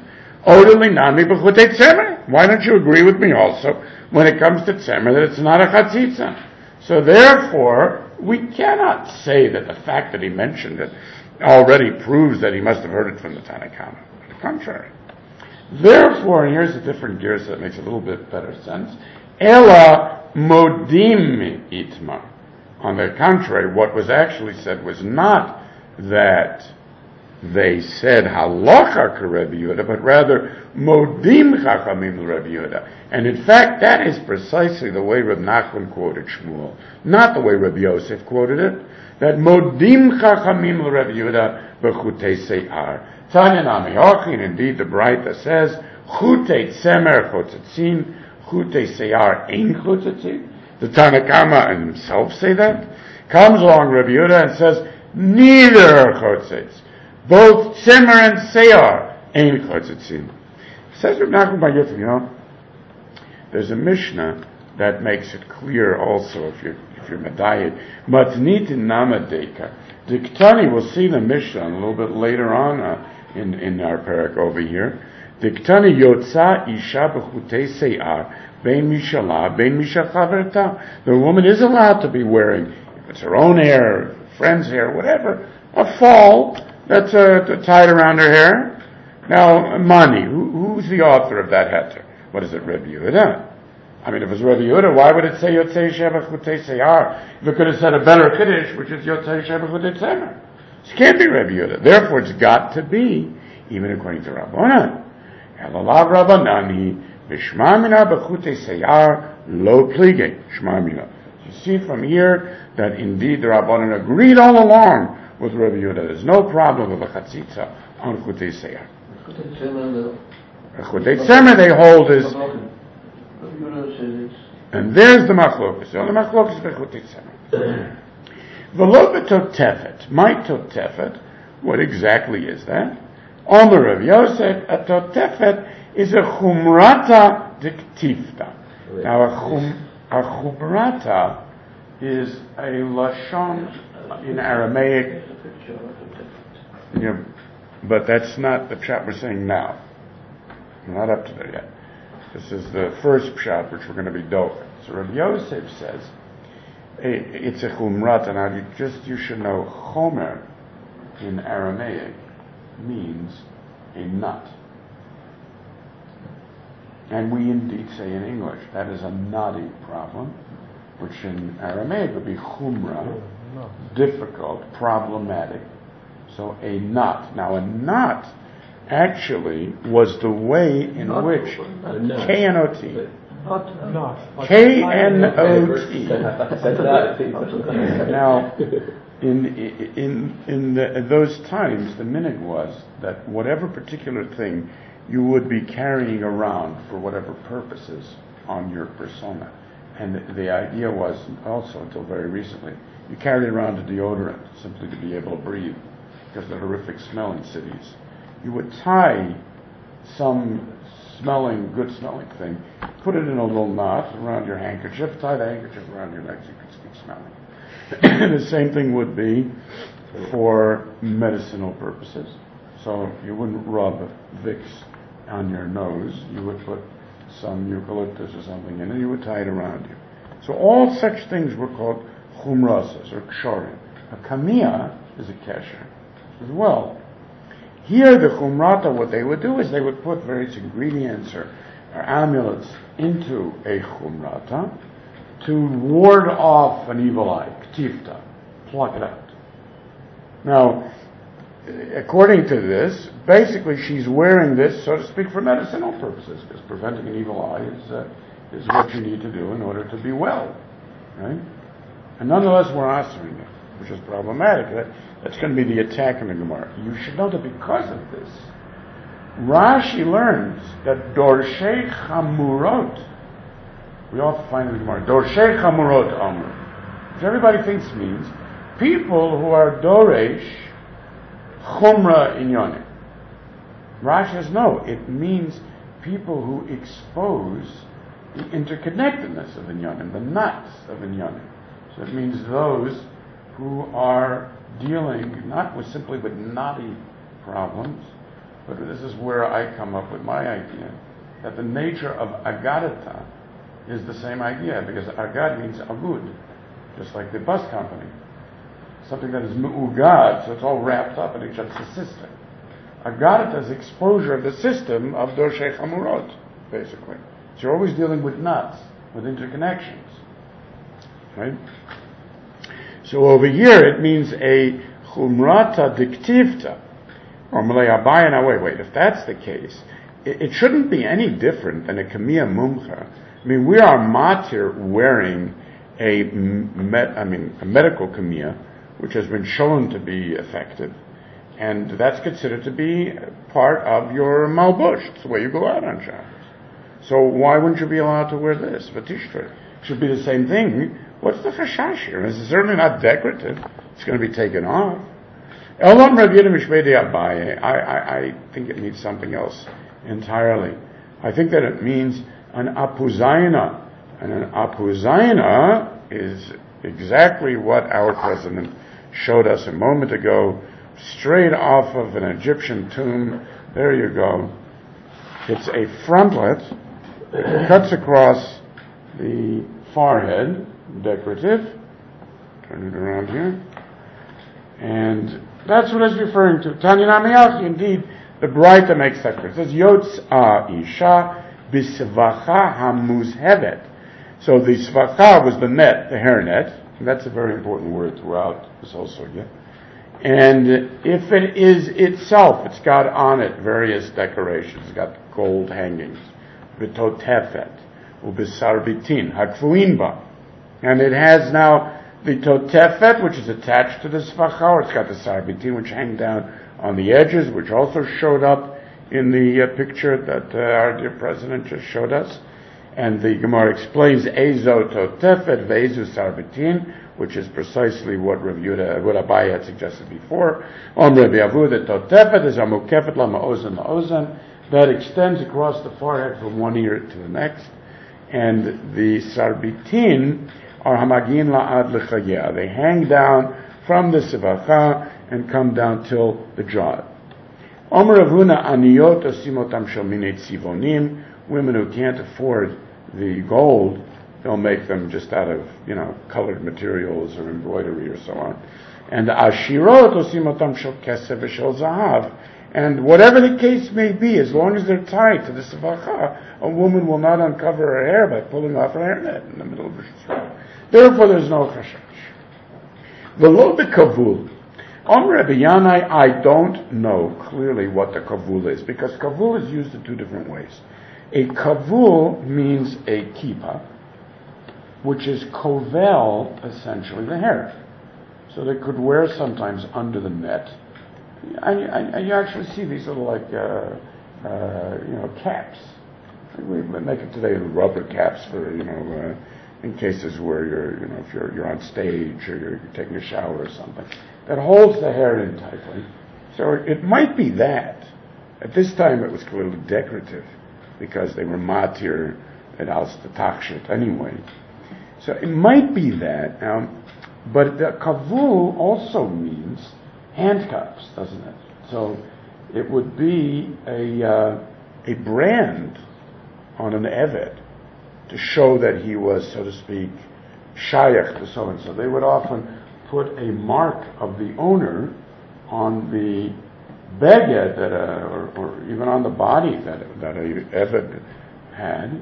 why don't you agree with me also when it comes to Tzemer that it's not a chatzitza? So therefore, we cannot say that the fact that he mentioned it already proves that he must have heard it from the Tanakhama. On the contrary. Therefore, and here's a different gear so that makes a little bit better sense, Ela modim itmar. On the contrary, what was actually said was not that they said halacha Rabbi Yehuda, but rather modim chachamim Rabbi Yehuda. And in fact, that is precisely the way Reb Nachman quoted Shmuel, not the way Rabbi Yosef quoted it. That modim chachamim Rabbi Yehuda b'chutei seyar. Tanya nami hochin. Indeed, the Braita says chutei tzemer chotzitzin, chutei seyar ein chotzitzin. The Tanakama himself say that. Comes along Rabbi Yehuda and says neither are chotzitz. Both Tzemer and Seyar ain't chotzitzin. Says Reb Nachman Bar Yosef, you know, there's a Mishnah that makes it clear also if you're if you're medayed. Matnitin namadeka. Diktani, we'll see the Mishnah a little bit later on uh, in in our parak over here. Diktani yotza isha b'chutei seyar bein mishala bein mishachaverta. The woman is allowed to be wearing, if it's her own hair, friend's hair, whatever, a fall that's uh, tied around her hair. Now, Mani, who, who's the author of that heter? What is it, Rabbi Yehuda? I mean, if it was Rabbi Yehuda, why would it say Yotzei Sheva Chutei Seyar? If it could have said a better Kiddush, which is Yotzei Sheva Chutei Tzemer. It can't be Rabbi Yehuda. Therefore, it's got to be, even according to Rabbanan. Elalav Rabbanani, Vishma Mina B'chutei Seyar, Lo Plige, Shma Mina. You see from here that indeed the Rabbanan agreed all along with Rabbi Yehuda. There's no problem with a chatzitza on Chutei Seyar. Chutei Tzemer they hold is, and there's the machlokus. The only machlokus is Chutei Tzemer. V'lo b'totefet. My totefet, what exactly is that? Omer Rav Yosef, a totefet is a chumrata diktifta. Now a, chum, a chumrata is a lashon in Aramaic. Yeah, but that's not the pshat we're saying now. We're not up to there yet. This is the first pshat which we're going to be doing. So Rabbi Yosef says it's a chumrata. Now you just you should know chomer in Aramaic means a nut, and we indeed say in English that is a nutty problem, which in Aramaic would be chumrah, No. difficult, problematic. So a knot. Now a knot actually was the way in Not which not- K N O T. Not, Not. Like K N O T. Now, Now, in in in, the, in those times, the minhag was that whatever particular thing you would be carrying around for whatever purposes on your persona, and the, the idea was also until very recently, you carried around a deodorant simply to be able to breathe because of the horrific smell in cities. You would tie some smelling, good smelling thing, put it in a little knot around your handkerchief, tie the handkerchief around your neck so you could keep smelling. The same thing would be for medicinal purposes. So you wouldn't rub Vicks on your nose, you would put some eucalyptus or something in it, you would tie it around you. So all such things were called chumrasas or kshorim. A kamiyah is a kesher as well. Here the chumrata, what they would do is they would put various ingredients or, or amulets into a chumrata to ward off an evil eye, ktifta, pluck it out. Now, according to this, basically she's wearing this, so to speak, for medicinal purposes, because preventing an evil eye is, uh, is what you need to do in order to be well, right? And nonetheless, we're answering it, which is problematic. That, that's going to be the attack in the Gemara. You should know that because of this, Rashi learns that Dorshei Chamurot, we often find in the Gemara, Dorshei Chamurot Amr, which everybody thinks means people who are Doresh Chumra Inyanim. Rashi says no, it means people who expose the interconnectedness of Inyanim, the knots of Inyanim. So it means those who are dealing not with simply with knotty problems, but this is where I come up with my idea, that the nature of agadata is the same idea, because agad means agud, just like the bus company. Something that is mu'ugad, so it's all wrapped up in each other's system. Agadata is exposure of the system of Dorshei Chamurot, basically. So you're always dealing with knots, with interconnections. Right? So over here it means a chumrata diktivta, or malay abaya. Now wait, wait, if that's the case, it, it shouldn't be any different than a kamiyah mumcha. I mean, we are matir wearing a, med, I mean, a medical kamiyah, which has been shown to be effective, and that's considered to be part of your malbush. It's the way you go out on Shabbos. So why wouldn't you be allowed to wear this? V'tishtre. It should be the same thing. What's the chashash here? It's certainly not decorative. It's going to be taken off. Elam Rav Yehuda Mishmei Abaye. I, I, I think it means something else entirely. I think that it means an apuzaina. And an apuzaina is exactly what our president showed us a moment ago, straight off of an Egyptian tomb. There you go. It's a frontlet. It cuts across the forehead, decorative. Turn it around here. And that's what it's referring to. Tanya Namiach, indeed, the Braita makes that clear. It says, Yotza Isha Bisvacha Hamuzhevet. So the Svacha was the net, the hairnet. And that's a very important word throughout this whole sugya. And if it is itself, it's got on it various decorations. It's got gold hangings. B'totefet. Ubisarbitin. Hakfuinba. And it has now the totefet, which is attached to the svacha, or it's got the sarbitin, which hang down on the edges, which also showed up in the uh, picture that uh, our dear president just showed us. And the Gemara explains Ezo totefet ve'ezu sarbitin, which is precisely what Rav Yehuda, what Abaye had suggested before. Om Rabbi Avu, the totefet is amukefet la ma'ozen la'ozen, that extends across the forehead from one ear to the next. And the sarbitin are hamagin la'ad l'chayah. They hang down from the sivacha and come down till the jaw. Omer Rav Huna aniyot osimotam shel minei tzivonim. Women who can't afford the gold, they'll make them just out of, you know, colored materials or embroidery or so on. And the ashirot osimotam shel kesef v'shel zahav. And whatever the case may be, as long as they're tied to the sivacha, a woman will not uncover her hair by pulling off her hairnet in the middle of her throat. Therefore, there's no chashash. V'lo bekavul. On Rebbe Yanai, I don't know clearly what the kavul is, because kavul is used in two different ways. A kavul means a kippah, which is kovel, essentially, the hair. So they could wear sometimes under the net. And, and, and you actually see these little, like, uh, uh, you know, caps. We make it today in rubber caps for, you know, uh, in cases where you're, you know, if you're you're on stage or you're, you're taking a shower or something, that holds the hair in tightly. So it might be that. At this time, it was clearly decorative because they were matir and als the tachshit anyway. So it might be that. Um, but the kavul also means handcuffs, doesn't it? So it would be a uh, a brand on an eved to show that he was, so to speak, shayach to so and so. They would often put a mark of the owner on the beged that a, or, or even on the body that that a eved had,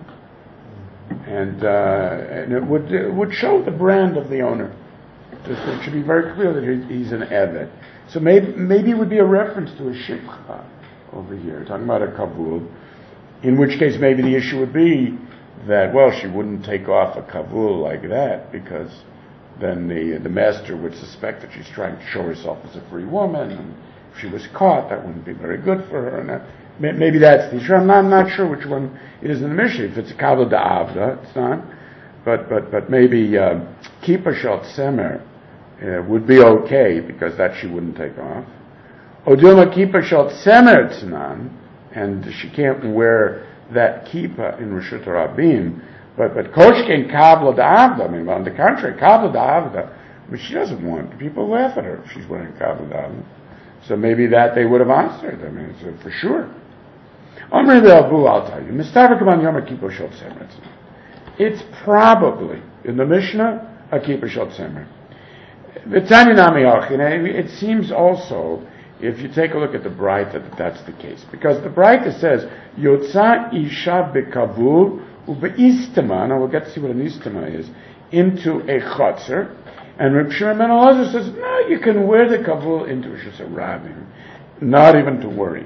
and uh, and it would it would show the brand of the owner. Just, it should be very clear that he's an eved. So maybe maybe it would be a reference to a shipcha over here, talking about a kavul. In which case, maybe the issue would be that, well, she wouldn't take off a kavul like that, because then the the master would suspect that she's trying to show herself as a free woman, and if she was caught, that wouldn't be very good for her. And that, maybe that's the issue. I'm not, I'm not sure which one it is in the Mishnah. If it's a kavul da'avda, it's not. But but but maybe uh, kippah shel tzemer uh, would be okay, because that she wouldn't take off. Odilma kippah shel tzemer tznan, and she can't wear that kippah in Rishut Rabim, but but koshken kavla da'avda. I mean, on the contrary, kavla da'avda, but she doesn't want people to laugh at her if she's wearing kavla da'avda. So maybe that they would have answered. I mean, it's, uh, for sure. Omri ve'avu, I'll tell you. Mistavik man yom kippah shel tzemer. It's probably in the Mishnah a kippah shel tzemer. V'tani nami achin. It seems also, if you take a look at the Braita, that that's the case. Because the Braita says, Yotza isha bekavul ubeistama, now we'll get to see what an istama is, into a chotzer, and Reb Shimon ben Elazar says, no, you can wear the kavul into Rishus Rabim, not even to worry.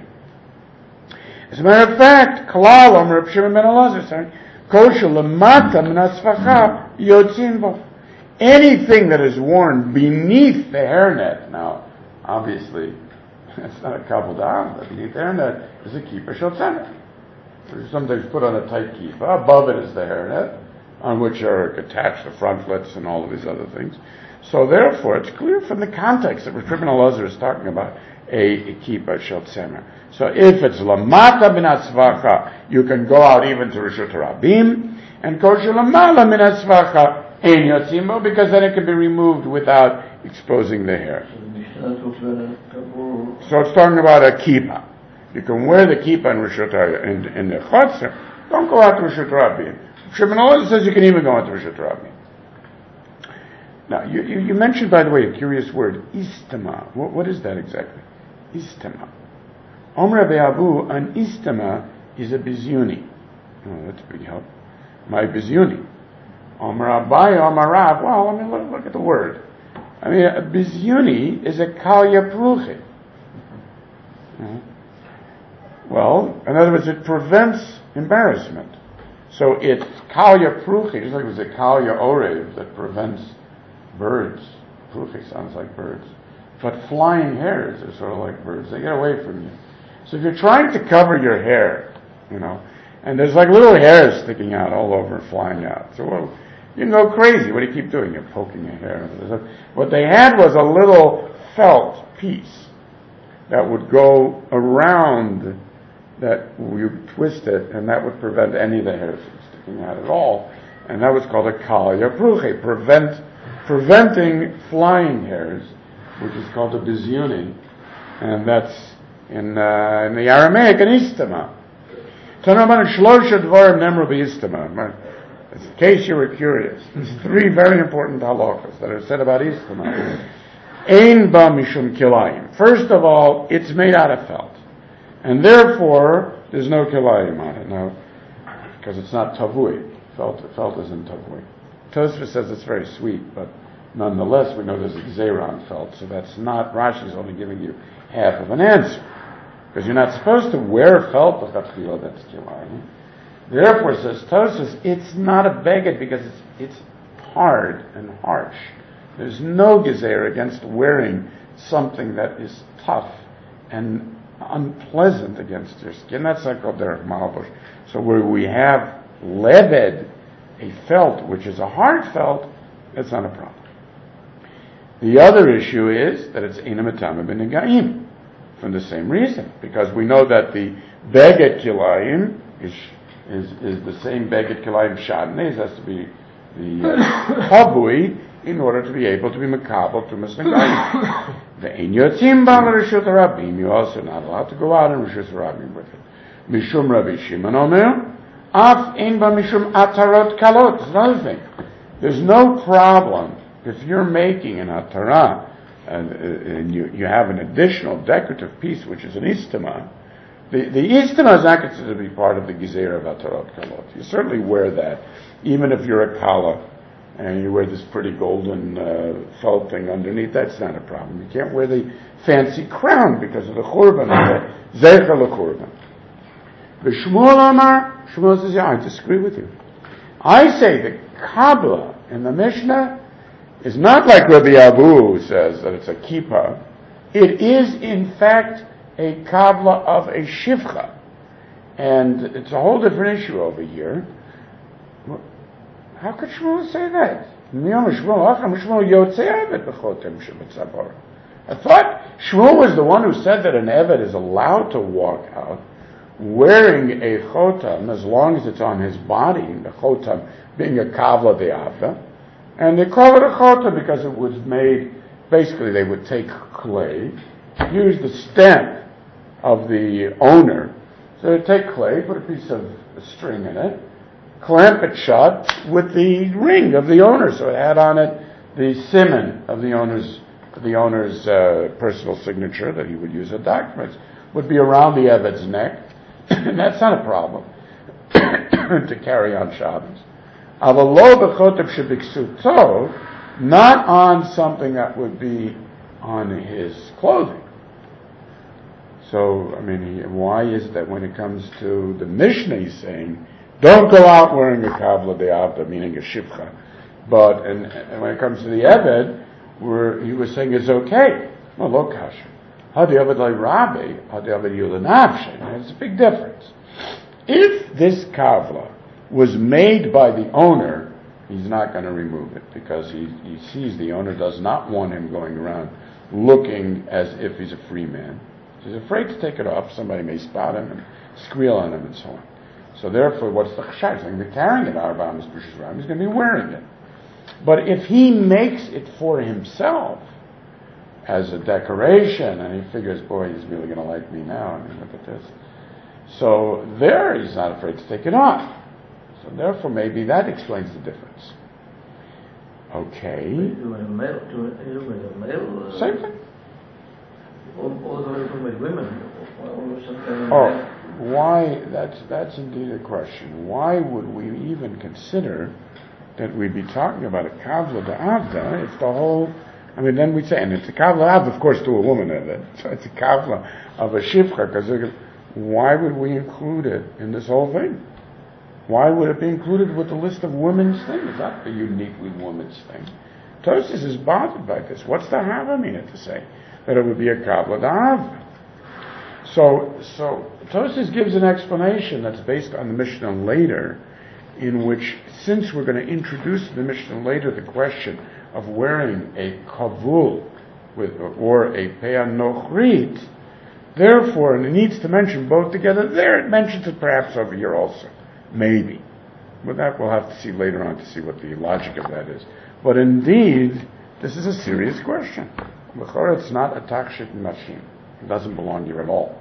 As a matter of fact, Kalal on Reb Shimon ben Elazar saying, Kosher lemata min asfacha yotzin bo. Anything that is worn beneath the hairnet, now, obviously, it's not a kavul da'avda. Beneath the hairnet is a kippah shel tzemer. Sometimes put on a tight kippah. Above it is the hairnet, on which are attached the frontlets and all of these other things. So therefore, it's clear from the context that Reb Shimon Elazar is talking about a, a kippah shel tzemer. So if it's lamata min asvacha, you can go out even to Rishut Rabim, and kosher lamala min asvacha ein yotzim bo, because then it can be removed without exposing the hair. So it's talking about a kippah. You can wear the kippah in Rishut in, in the chotzer. Don't go out to Rishut Rabim. Shimon Elazar says you can even go out to Rishut Rabim. Now, you, you, you mentioned, by the way, a curious word, istama. What, what is that exactly? Istama. Omra be'avu, an istama is a bizyuni. Oh, that's a big help. My bizyuni. Omra abai, omra rav. Well, I mean, look, look at the word. I mean, a bizyuni is a kalya pruchi. Uh-huh. Well, in other words, it prevents embarrassment. So it's kalya pruchi, just like it was a kalya orev that prevents birds. Pruchi sounds like birds. But flying hairs are sort of like birds. They get away from you. So if you're trying to cover your hair, you know, and there's like little hairs sticking out all over, flying out. So well, you can go crazy. What do you keep doing? You're poking your hair. What they had was a little felt piece that would go around, that you twist it, and that would prevent any of the hairs from sticking out at all. And that was called a kalya pruche, prevent, preventing flying hairs, which is called a bizyuni, and that's in, uh, in the Aramaic an istama. In case you were curious, there's three very important halachas that are said about istama. Ein ba mishum kilayim. First of all, it's made out of felt, and therefore there's no kilayim on it now, because it's not tavui. Felt, felt isn't tavui. Tosfos says it's very sweet, but Nonetheless, we know there's a gzeira on felt, so that's not, Rashi's only giving you half of an answer. Because you're not supposed to wear felt l'chatchila, that's kilayim. Therefore, says Tosfos, it's not a beged because it's, it's hard and harsh. There's no gezer against wearing something that is tough and unpleasant against your skin. That's not called derech malbush. So where we have lebed, a felt, which is a hard felt, that's not a problem. The other issue is that it's ina matama b'negaim, from the same reason, because we know that the beged kilayim is is is the same beged kilayim shadnei, has to be the habui uh, in order to be able to be makabel to misnegayim. The ein yotzim bal reshut rabim, you're also not allowed to go out in reshut rabim with it. Mishum Rabbi Shimon omer, af ein ba mishum atarot kalot. It's another thing. There's no problem if you're making an atara and, uh, and you, you have an additional decorative piece, which is an istama. The, the istama is not considered to be part of the gezer of atarot kalot. You certainly wear that, even if you're a kala and you wear this pretty golden uh, felt thing underneath. That's not a problem. You can't wear the fancy crown because of the churban, the zecher l'churban. B'Shmuel Amar, Shmuel says, yeah, I disagree with you. I say the Kabbalah in the Mishnah is not like Rabbi Abu says that it's a kippah. It is, in fact, a Kabbalah of a shivcha. And it's a whole different issue over here. How could Shmuel say that? I thought Shmuel was the one who said that an Eved is allowed to walk out wearing a chotam as long as it's on his body, the chotam being a kavla de'avda, and they call it a chotam because it was made, basically they would take clay, use the stamp of the owner, so they'd take clay, put a piece of string in it, clamp it shut with the ring of the owner, so it had on it the siman of the owner's the owner's uh, personal signature that he would use in documents, would be around the Eved's neck. And that's not a problem to carry on Shabbos. Avalo b'chotav shebiksuto, not on something that would be on his clothing. So, I mean, he, why is it that when it comes to the Mishnah, he's saying, don't go out wearing a kavla de'avda, meaning a shivcha. But, and, and when it comes to the Eved, where he was saying it's okay. Well, lo kasher. Hadi Eved lai Rabbi, hadi Eved yulanavshe. It's a big difference. If this kavla was made by the owner, he's not going to remove it because he, he sees the owner does not want him going around looking as if he's a free man. He's afraid to take it off. Somebody may spot him and squeal on him and so on. So therefore, what's the chashai? He's going to be carrying it out of his bushes around. He's going to be wearing it. But if he makes it for himself as a decoration, and he figures, boy, he's really going to like me now. I mean, look at this. So there, he's not afraid to take it off. So therefore, maybe that explains the difference. Okay. Do a male, do a male. Uh, Same thing. Or, or with women. Or, or oh, why? That's that's indeed a question. Why would we even consider that we'd be talking about a kavla da'avda if the whole, I mean, then we'd say, and it's a kavla da'avda, of course, to a woman of it. So it's a kavla of a shivcha, because why would we include it in this whole thing? Why would it be included with the list of women's things? It's not a uniquely woman's thing. Tosfos is bothered by this. What's the Havamina to say? That it would be a kavla da'avda. So, so Tosfos gives an explanation that's based on the Mishnah later, in which, since we're going to introduce in the Mishnah later the question of wearing a kavul with, or a pe'anochrit, therefore, and it needs to mention both together there, it mentions it perhaps over here also. Maybe. But that we'll have to see later on to see what the logic of that is. But indeed, this is a serious question. It's not a takshit machine. It doesn't belong here at all.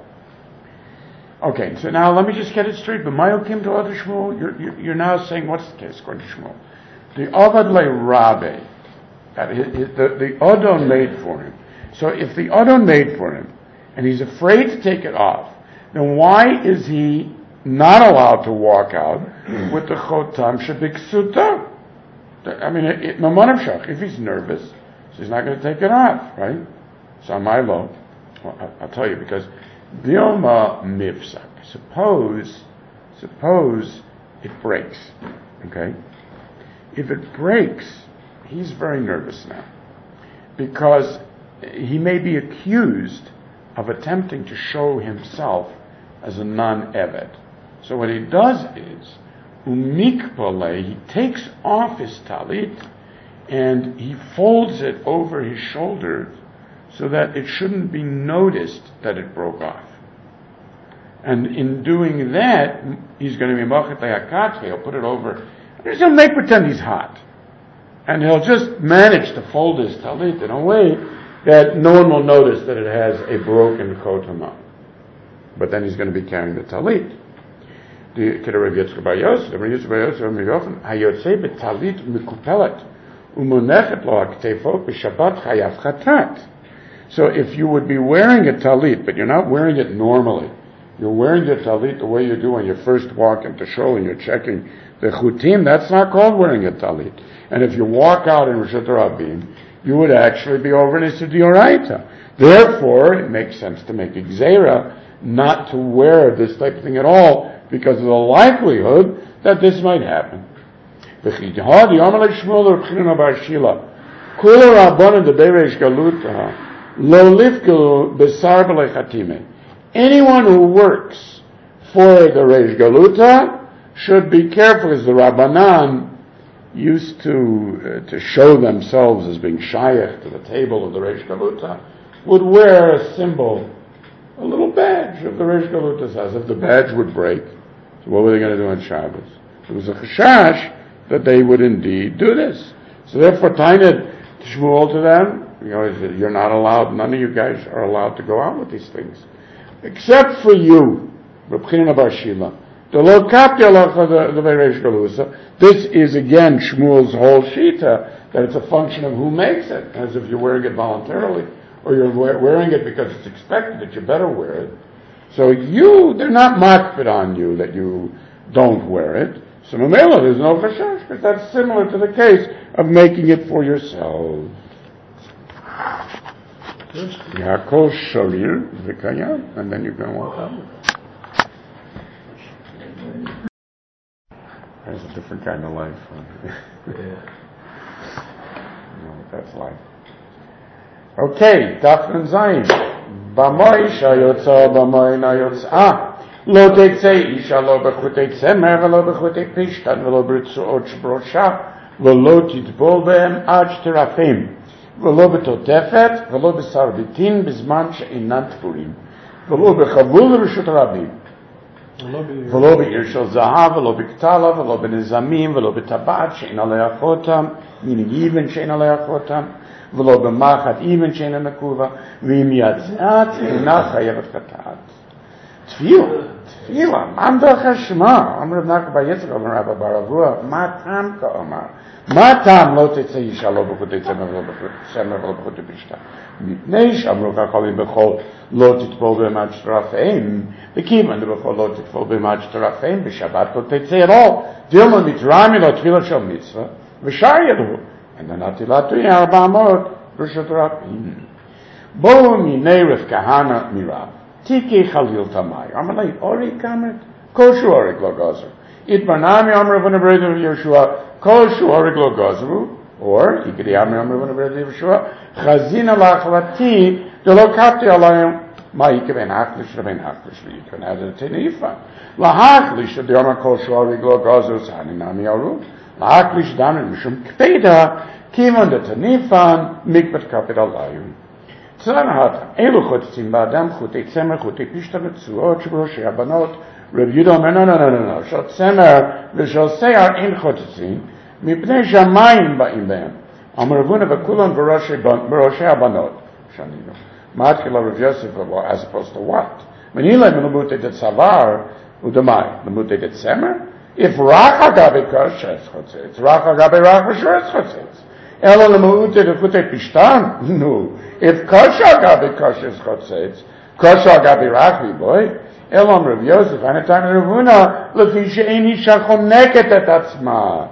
Okay, so now let me just get it straight. But Mayokim to other Shmuel, you're, you're, you're now saying, what's the case according to Shmuel? The Avad Le Rabbe, the, the Odon made for him. So if the Odon made for him, and he's afraid to take it off, then why is he not allowed to walk out with the Chotam Shebiksuta? I mean, it, it, if he's nervous, so he's not going to take it off, right? So my law, well, I'll tell you, because Dilma mivsak. Suppose, suppose it breaks, okay? If it breaks, he's very nervous now, because he may be accused of attempting to show himself as a non-eved. So what he does is, umikbale, he takes off his talit and he folds it over his shoulders so that it shouldn't be noticed that it broke off. And in doing that, he's going to be machet le'hakat, he'll put it over, and he'll make pretend he's hot. And he'll just manage to fold his talit in a way that no one will notice that it has a broken kotama. But then he's going to be carrying the talit. The Rav Yitzchak bar Yosef, Rav Yitzchak bar Yosef, hayotzei betalit mikupelet umonechet lo haktefot b'shabbat chayav chatat. So if you would be wearing a talit, but you're not wearing it normally, you're wearing the talit the way you do when you first walk into shul and you're checking the chutim, that's not called wearing a talit. And if you walk out in Rishut Rabim, you would actually be over an Issur D'Oraita. Therefore, it makes sense to make a gzeira not to wear this type of thing at all, because of the likelihood that this might happen. Anyone who works for the Reish Galuta should be careful, as the Rabbanan used to uh, to show themselves as being shayach to the table of the Reish Galuta, would wear a symbol, a little badge of the Reish Galuta says. If the badge would break, so what were they going to do on Shabbos? It was a chashash that they would indeed do this. So therefore, Tainid Shmuel to them, you know, you're not allowed, none of you guys are allowed to go out with these things. Except for you, Reb Chanina bar Shila. This is again Shmuel's whole shita, that it's a function of who makes it, as if you're wearing it voluntarily, or you're wearing it because it's expected that you better wear it. So you, they're not makpid on you that you don't wear it. So Mamela, there's no chashash, because that's similar to the case of making it for yourself. Yakol sharir v'kayam, and then you can walk out. There's a different kind of life. Yeah. You know what that's like. Okay, Daf Nun Zayin. B'moi shayotza, b'moi nayotza. Lo tetzei isha lo b'chutei tzemer, v'lo b'chutei pishtan, v'lo b'ritzuot shbrosha, v'lo titbol behem ad shterafim, v'lo b'totefet, v'lo b'sarbitin, b'zman she'inam tfurim, v'lo b'chavul rishut rabim, v'lo b'ir shel zahav, v'lo b'ktala, v'lo b'nizamim, v'lo b'tabat she'in alei achotam, meaning even she'in alei achotam, v'lo b'machat even she'in anakuva, v'im yatzat ina chayevet chatat. Tefillah, tefillah, man doch hashma. Amr Rav Nachman bar Yitzchak, Amr Rabba bar Avua, ma tam ka'omar. Ma tam lo tetzei isha lo b'chutei tzemer v'lo b'chutei pishta. Mipnei she'amru chachamim b'chol lo titbol behem ad shterafeim. V'kivan b'chol lo titbol behem ad shterafeim, b'shabbat lo tetzei at all. Dilma mitrami lo tefillah shel mitzvah, v'shar yadu. And the natilatu yin arba amot, b'rishut rabim. Bo minei Rav Kahana mirav. Tiki Khalil Tamai. Amalei Ori Kamet. Koshu Ori Glogazer. Itmanami Amr of Nebreda of Yeshua. Koshu Ori Glogazeru. Or, Ikedi Amr of Nebreda of Yeshua. Chazina Lachlati. Delokati Alayim. Ma'ike ben Achlish, ben Achlish. You can add it to Nifa. Lahachlish, the Amr Koshu Ori Glogazer. Saninami Aru. Lahachlish Damin Mishum Kpeda. Kivan de Tanifan. Mikbat Kapit Alayim. Tzanhat, Elu Chotzim Ba'adam, Chutei Tzemer, Chutei Pishta V'tzuot, Shebroshei Abanot, Reb Yudah, no, no, no, no, no, no, Shal Tzemer, V'shal Seyar in Chotzim, Mipnei Shamayim Ba'im Behem, Amar Ravuna V'kulam V'roshei Abanot, Shanino, Ma'atkila Rav Yosef, as opposed to what? Menilei Menumutei Tetzavar, Udamai, Menumutei Tetzemer? If Rach Agabe Kosh, it's Chotzitz, Rach Agabe Rach V'shur, it's Chotzitz. Elo Menumutei Tetchutei Pishtan? No. If kosher gabi kosher is chotzetz, kosher gabi rachvi boy, Elam Rav Yosef, Anatam Ravuna, lefi she'eni shachoneket et atzma.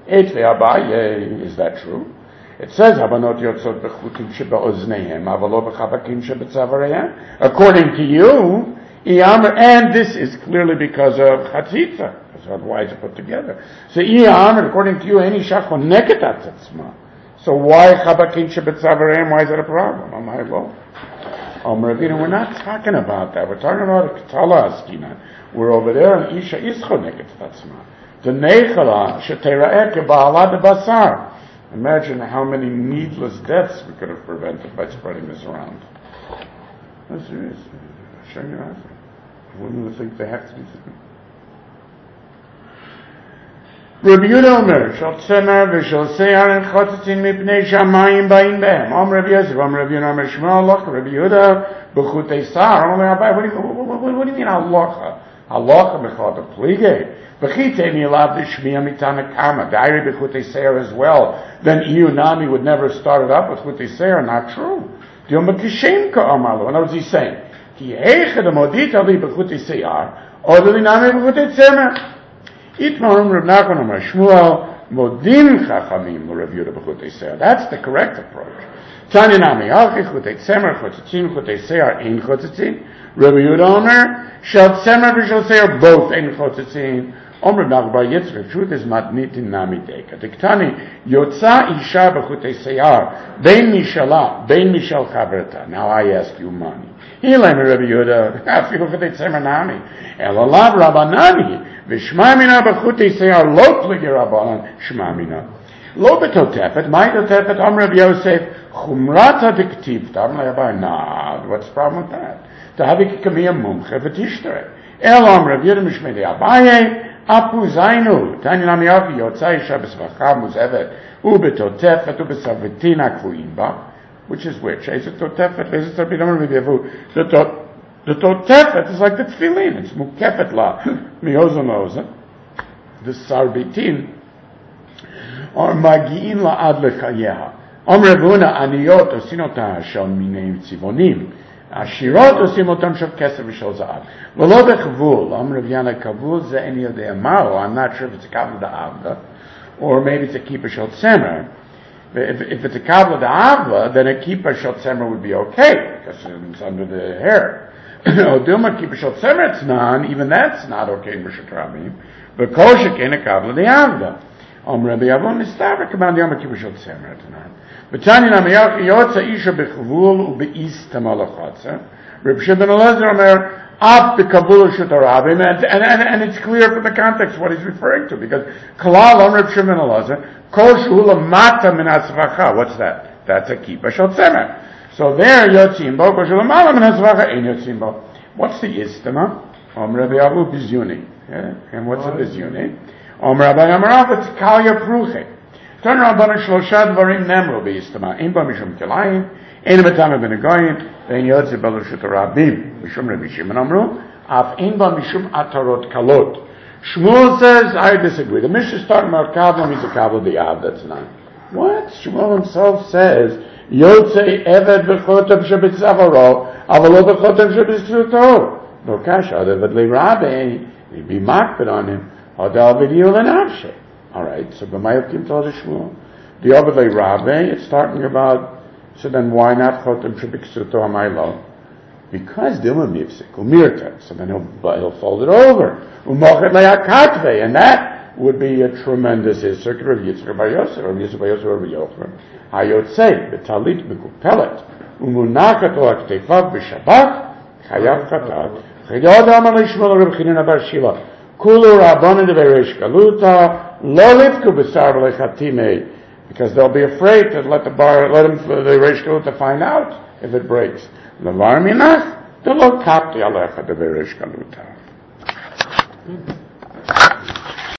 Eitvei Abaye, is that true? It says, Habanot yotzot bechutim shebe'ozneihem, avalo bechabakim shebetzavareihem. According to you, and this is clearly because of chatzitza, because otherwise it's put together. So, according to you, any shachon neketat atzma. So why chabakim shebetzavareihem? Why is that a problem? Am I low? Um, Ravina, we're not talking about that. We're talking about a ketala askinan. We're over there on isha ischo neketat atzma. The nechala shetera'eh keba'ala debasar. Imagine how many needless deaths we could have prevented by spreading this around. That's serious. Show your eyes. Wouldn't you think they have to do something? Rabbi Yehuda Omer, shal tzemer v'shal seyar en chotzitzin mipnei shamayim ba'in behem. Om Rabbi Yosef, Om Rabbi Yehuda Omer, Shema halacha, Rabbi Yehuda, b'chutei sar, Om Rabbi, what do you, what, what, what do you mean halacha? Halacha mechot a plige. B'chitei mi'elav d'shmiya mitana kama, da'iri b'chutei seyar as well. Then Iyu Nami would never start it up with chutei seyar, not true. Diom b'kishem ka'amalu. In other words, he's saying, Ki eiche de modita li b'chutei seyar, or li nami b'chutei tzemer. Itmarim Rav Nachman Omer Shmuel Modim Chachamim Rav Yehuda b'chutei seyar. That's the correct approach. Tanya Nami Alchi Chutei Tzemer Chutzitzin Chutei Seyar Ein Chutzitzin. Rav Yehuda Omer Shel Tzemer v'Shel Seyar both Ein Chutzitzin. Omer Rav Bar Yitzchak. Truth is matnitin nami deka. Diktani Yotza Isha b'chutei seyar Bein Mishala Bein Mishal Chaverta. Now I ask you money. Hilay me Rabbi Yehuda Afilu Chutei Tzemer Nami Elalav Rabbanani. V'shmamina b'chutei seyar lo pligi rabbanan shmamina. Lo betotefet, my totefet, Am Rabbi Yosef, chumrata diktivta, Am Rabbi, nah, what's the problem with that? Tahavik kamiyah mumche v'tishtare. El Am Rabbi Yehuda mishmei Abaye, apu zainu, tani namiyachi, yotzai isha b'svacha muzevet, u betotefet, u b'savetina kvuim ba, which is which? Is it totefet, is it Rabbi Yehuda, the tot, the totefet is like the tefillin. It's mukefet la mioza moza. The sarbitin are magiin la ad lechayeha. Om revuna aniyot osinota shel minei tzivonim. Ashirot osimotam shel kesef v'shel za'av. V'lo bechvul. Om revyana kavul ze eni yodei amaro. I'm not sure if it's a kavul da'avda or maybe it's a kippah shel tzemer. If, if it's a kavul da'avda, then a kippah shel tzemer would be okay because it's under the hair. Odilma kippah shel tzemer tznan, even that's not okay in Rishut Rabim. But kol shekein a kavla de'avda. Om Rabbi Avon mistaver command yom kippah shel tzemer tznan. B'tani namayach yotza isha bechvul u'be'is tamalachatza. Reb Shimon Elazar Omer af b'kavul Rishut Rabim, and and and it's clear from the context what he's referring to because kalal on Reb Shimon Elazar kol shula mata min asvacha. What's that? That's a kippah shel tzemer. So there, yotzim bo, koshulamala min hasvacha ein yotzim bo. What's the istama? Om Rabbi Abu Bizyuni. And what's a Bizyuni? Om Rabbi Amarav, it's kalya pruche. Turn around, bana shlosha dvarim nemro beistama. Ein ba mishum kelayim, ein betame ben agoyim, vein yotzim bo l'shut rabim. Mishum Rabbi Shimon Amru, af ein ba mishum atarot kalot. Shmuel says, I disagree. The Mishnah is talking about kavla means a kavla di'av, that's not. What? Shmuel himself says, Yotzei Eved v'chotam shebetzavaro, avalo v'chotam shebezzuto. No kasha, Eved le'rabe, he'd be makbid on him. Hadal v'diyu l'navshe. All right, so b'mayavkim told Shmuel. The Eved le'rabe, it's talking about, so then why not chotam shebezzuto amaylo? Because dilma mifsik, umirta, so then he'll, he'll fold it over. Umochet le'akatve, and that would be a tremendous circuit of Yitzchak Bar Yosef, or Yitzchak Bar Yosef, or Yochanan. Hayotzei, betalit mekupelet, umunachat o aktefav b'shabbat, chayav chatat. Chayod amar l'shmuel Reb Chanina bar Shila, kulu rabbanan deveresh galuta, lo lifku b'sar v'lechatime, because they'll be afraid to let the bar, let him, the Reish Galuta find out if it breaks. Levar minach, de lo kapti alecha deveresh galuta.